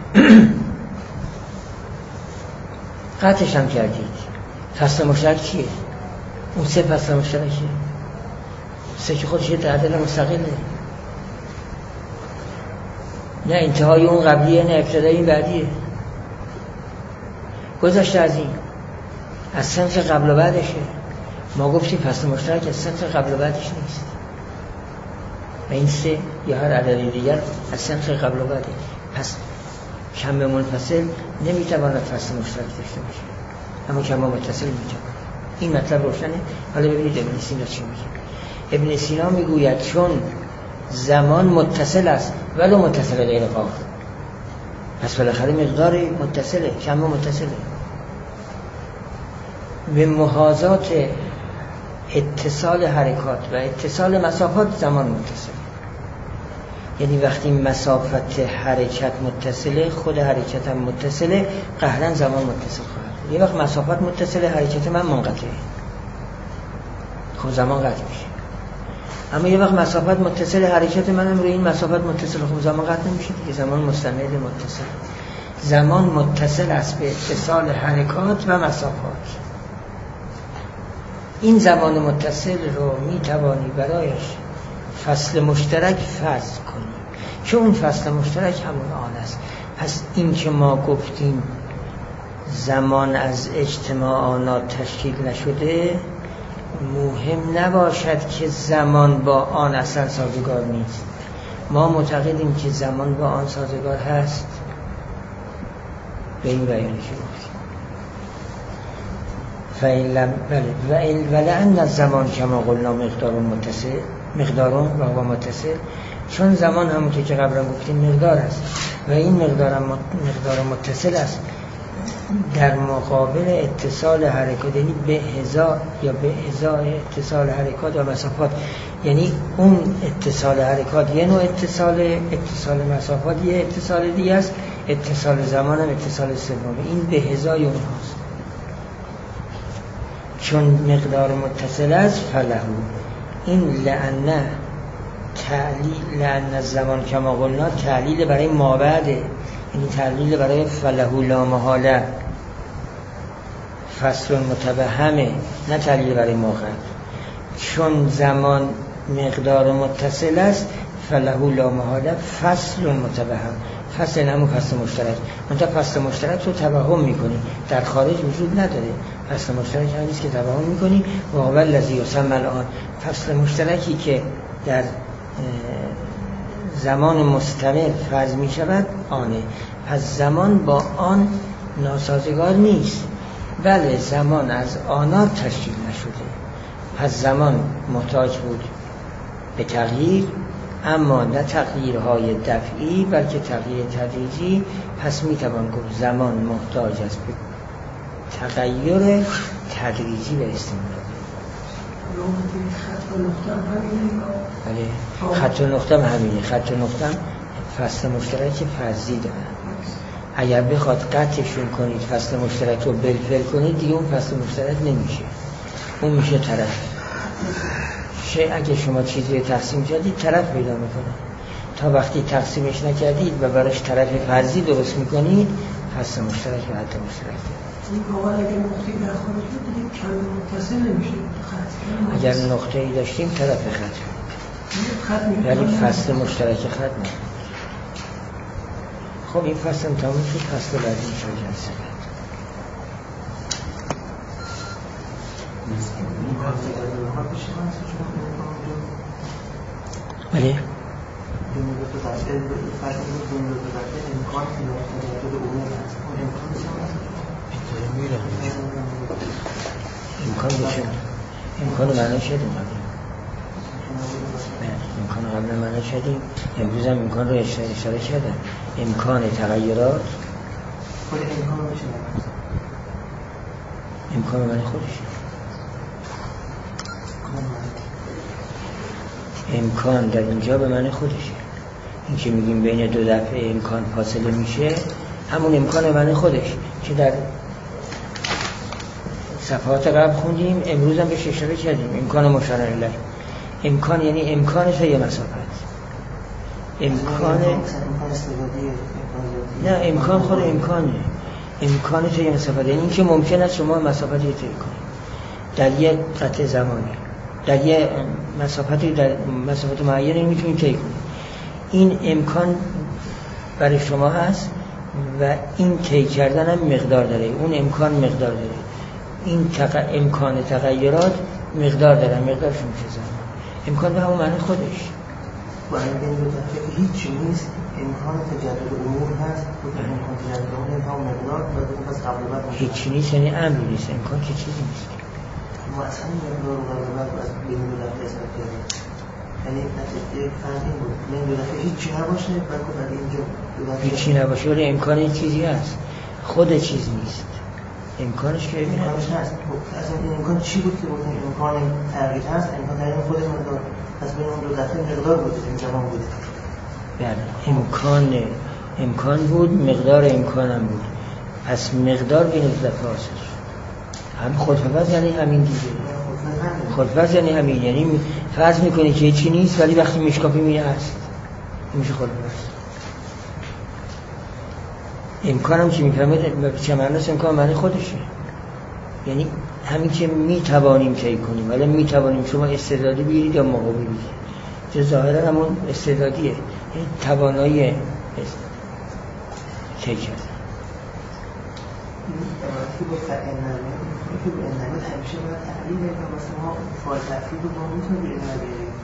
قطعش هم کردید. فصل مشترک چیه؟ اون سه فصل مشترکیه، سه که خودش یه عدد مستقله، نه انتهای اون قبلیه نه ابتدای این بعدیه. گذشته از این، از صنف قبل و بعدشه. ما گفتیم فصل مشترک از صنف قبل و بعدش نیست و این سه یا هر عدد دیگر از صنف قبل و بعده. پس کم منفصل نمیتواند فصل مشترک داشته باشه، اما کم متصل میتواند. این مطلب روشنه. حالا ببینید ابن سینا چی میگه. ابن سینا میگوید چون زمان متصل است ولو متصل غیر قابل، پس بالاخره مقدار متصله، کم متصله. به محاذات اتصال حرکات و اتصال مسافات زمان متصله. یعنی وقتی مسافت حرکت متصله، خود حرکت هم متصله، قهرن زمان متصل خواهد. یه وقت مسافت متصله، حرکت من منقطعه، خب زمان قطع میشه. اما یه وقت مسافت متصل، حرکت منم روی این مسافت متصل، خب زمان قطع نمیشه دیگه، زمان مستمر متصل. زمان متصل است به اتصال حرکات و مسافات. این زمان متصل رو می توانی برایش فصل مشترک فرض کنی که اون فصل مشترک همون آن است. پس این که ما گفتیم زمان از اجتماع آنات تشکیل نشده، مهم نباشد که زمان با آن اصلا سازگار نیست. ما معتقدیم که زمان با آن سازگار هست. به این بیانی که گفتیم فعلا بله و این ولعن از زمان کما قلنا مقدار متصل مقدار و هو متصل، چون زمان همونطور که قبلا گفتیم مقدار است و این مقدار مقدار متصل است در مقابل اتصال حرکات، یعنی به هزار یا به ازای اتصال حرکات و مسافات. یعنی اون اتصال حرکات یه نوع اتصال، اتصال مسافات یه اتصال دیگه است، اتصال زمان هم اتصال سوم. این به هزای اونهاست. چون مقدار متصل است فلهو، این لعنه تعلیل لعن الزمان کما قلنا تعلیل برای مابعده، یعنی تعلیل برای فلهو لا محاله فصل متبهمه، نه تعلیل برای موقع. چون زمان مقدار متصل است فلهو لا محاله فصل متبهم، فصل همون فصل مشترک. منتها فصل مشترک رو تبهم میکنی، در خارج وجود نداره. فصل مشترک همیست که تبهم میکنی و هو الذی یسمى الان، فصل مشترکی که در زمان مستمر فرض می شود آنه. پس زمان با آن ناسازگار نیست. بله زمان از آنات تشکیل نشده، پس زمان محتاج بود به تغییر، اما نه تغییرهای دفعی بلکه تغییر تدریجی. پس می توان گفت زمان محتاج است به تغییر تدریجی و استمراری. خط و نقطه هم همینه. بله خط و نقطه هم همینه. خط و نقطه هم فصل مشترک فرضی دارن. اگر بخواد قطعشون کنید، فصل مشترک رو بلفل کنید، دیگه اون فصل مشترک نمیشه، اون میشه طرف. شه اگه شما چیزی رو تقسیم کردید طرف پیدا میکنه. تا وقتی تقسیمش نکردید و براش طرف فرضی درست میکنید، فصل مشترک و حد مشترک دارید. این واقعا اگر نقطه‌ای در خارج بود دیگه کم متصل نمیشه. خط اگر نقطه‌ای داشتیم طرف خط خط میشه، ولی فصل مشترک خط نه. خب این فصل هم تموم شد، فصل بعدی میشه جلسه بعد. بله امکان بشه، امکان رو معنی شدیم قبل امکان رو قبل معنی شدیم. امروز هم امکان رو اشاره کردم. امکان تغییرات امکان رو معنی خودش، امکان در اینجا به معنی خودشه. این که میگیم بین دو دفعه امکان فاصله میشه، همون امکان به معنی خودش که در صفحات قبل خوندیم، امروز هم بهش اشاره کردیم. امکان مشار الیه، امکان یعنی امکان تا یه مسافت. امکان نه امکان خود امکانه، امکان تا یه مسافت، یعنی این که ممکن است شما مسافتی رو طی کنید در یه قطع زمانی، در یه مسافتی، در مسافت معینی میتونید طی کنید. این امکان برای شما هست و این طی کردن هم مقدار داره. اون امکان مقدار داره. این تق... امکان تغییرات مقدار داره، مقدارشون میشه زمان. امکان به همون معنی خودش. و این بین دو دفعه هیچی نیست، امکان تجدد امور هست، امکان تجدد امور هم مقدار و دو پس قبل بعد هیچی نیست، یعنی امری نیست. امکان که چیزی نیست. ما اصلا مقدار و قبل بعد از بین دو دفعه حساب کردیم. یعنی نتیجه فرض این بود بین دو دفعه هیچی نباشه، بعد بعد اینجا دو دفعه هیچی نباشه، ولی امکان این چیزی هست، خود چیز نیست. امکانش که امکانش هست. اصلا این امکان چی بود که بود؟ امکان تغییر هست، امکان تغییر خود مقدار. پس بین اون دو دفعه مقدار بود، این زمان بود. بله امکان امکان بود، مقدار امکانم بود. پس مقدار بین دو دفعه حاصل شد. هم خودفرض یعنی همین دیگه. خودفرض یعنی همین، یعنی فرض میکنی که هیچی نیست ولی وقتی میشکافی میره هست، میشه خودفرض. امکانم که میفهمید چمناس امکان معنی خودشه، یعنی همین که میتوانیم طی کنیم، ولی میتوانیم شما استعدادی بیارید یا مقابل بیارید، چه ظاهرا همون استعدادیه، یعنی توانایی طی کردن. که با فعلنامه که به اننامه همیشه باید تعلیل بگم واسه ما فای تفریح رو با میتونیم بیریم نگیریم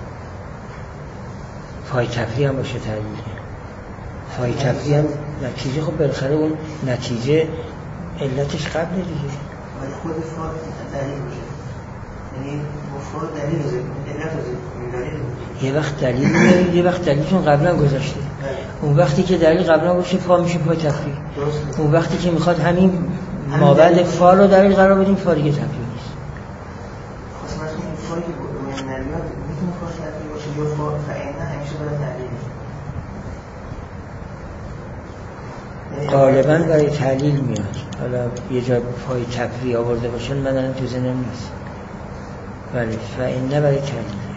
فای تفریح هم باشه تعلیله. فای تفریح هم نتیجه خب بالاخره اون نتیجه علتش قبل دیگه، ولی خود فا دلیل باشه، یعنی با فا دلیل رو ذکر علت رو ذکر یه وقت دلیل میارید یه وقت دلیلتون قبلا گذاشته، اون وقتی که دلیل قبلا باشه فا میشه فای تفریح، اون وقتی که میخواد همین مابعد فا رو دلیل قرار بدیم فا دیگه تفریح نیست. خواستم از این فایی که روی نمیاد میتونه فا تفریح باشه یا فا فعینه همیشه باید دلیل غالبا برای تعلیل میاد، حالا یه جا فای تفریح آورده باشن من الان تو ذهنم نیست، ولی فعینه برای تعلیل.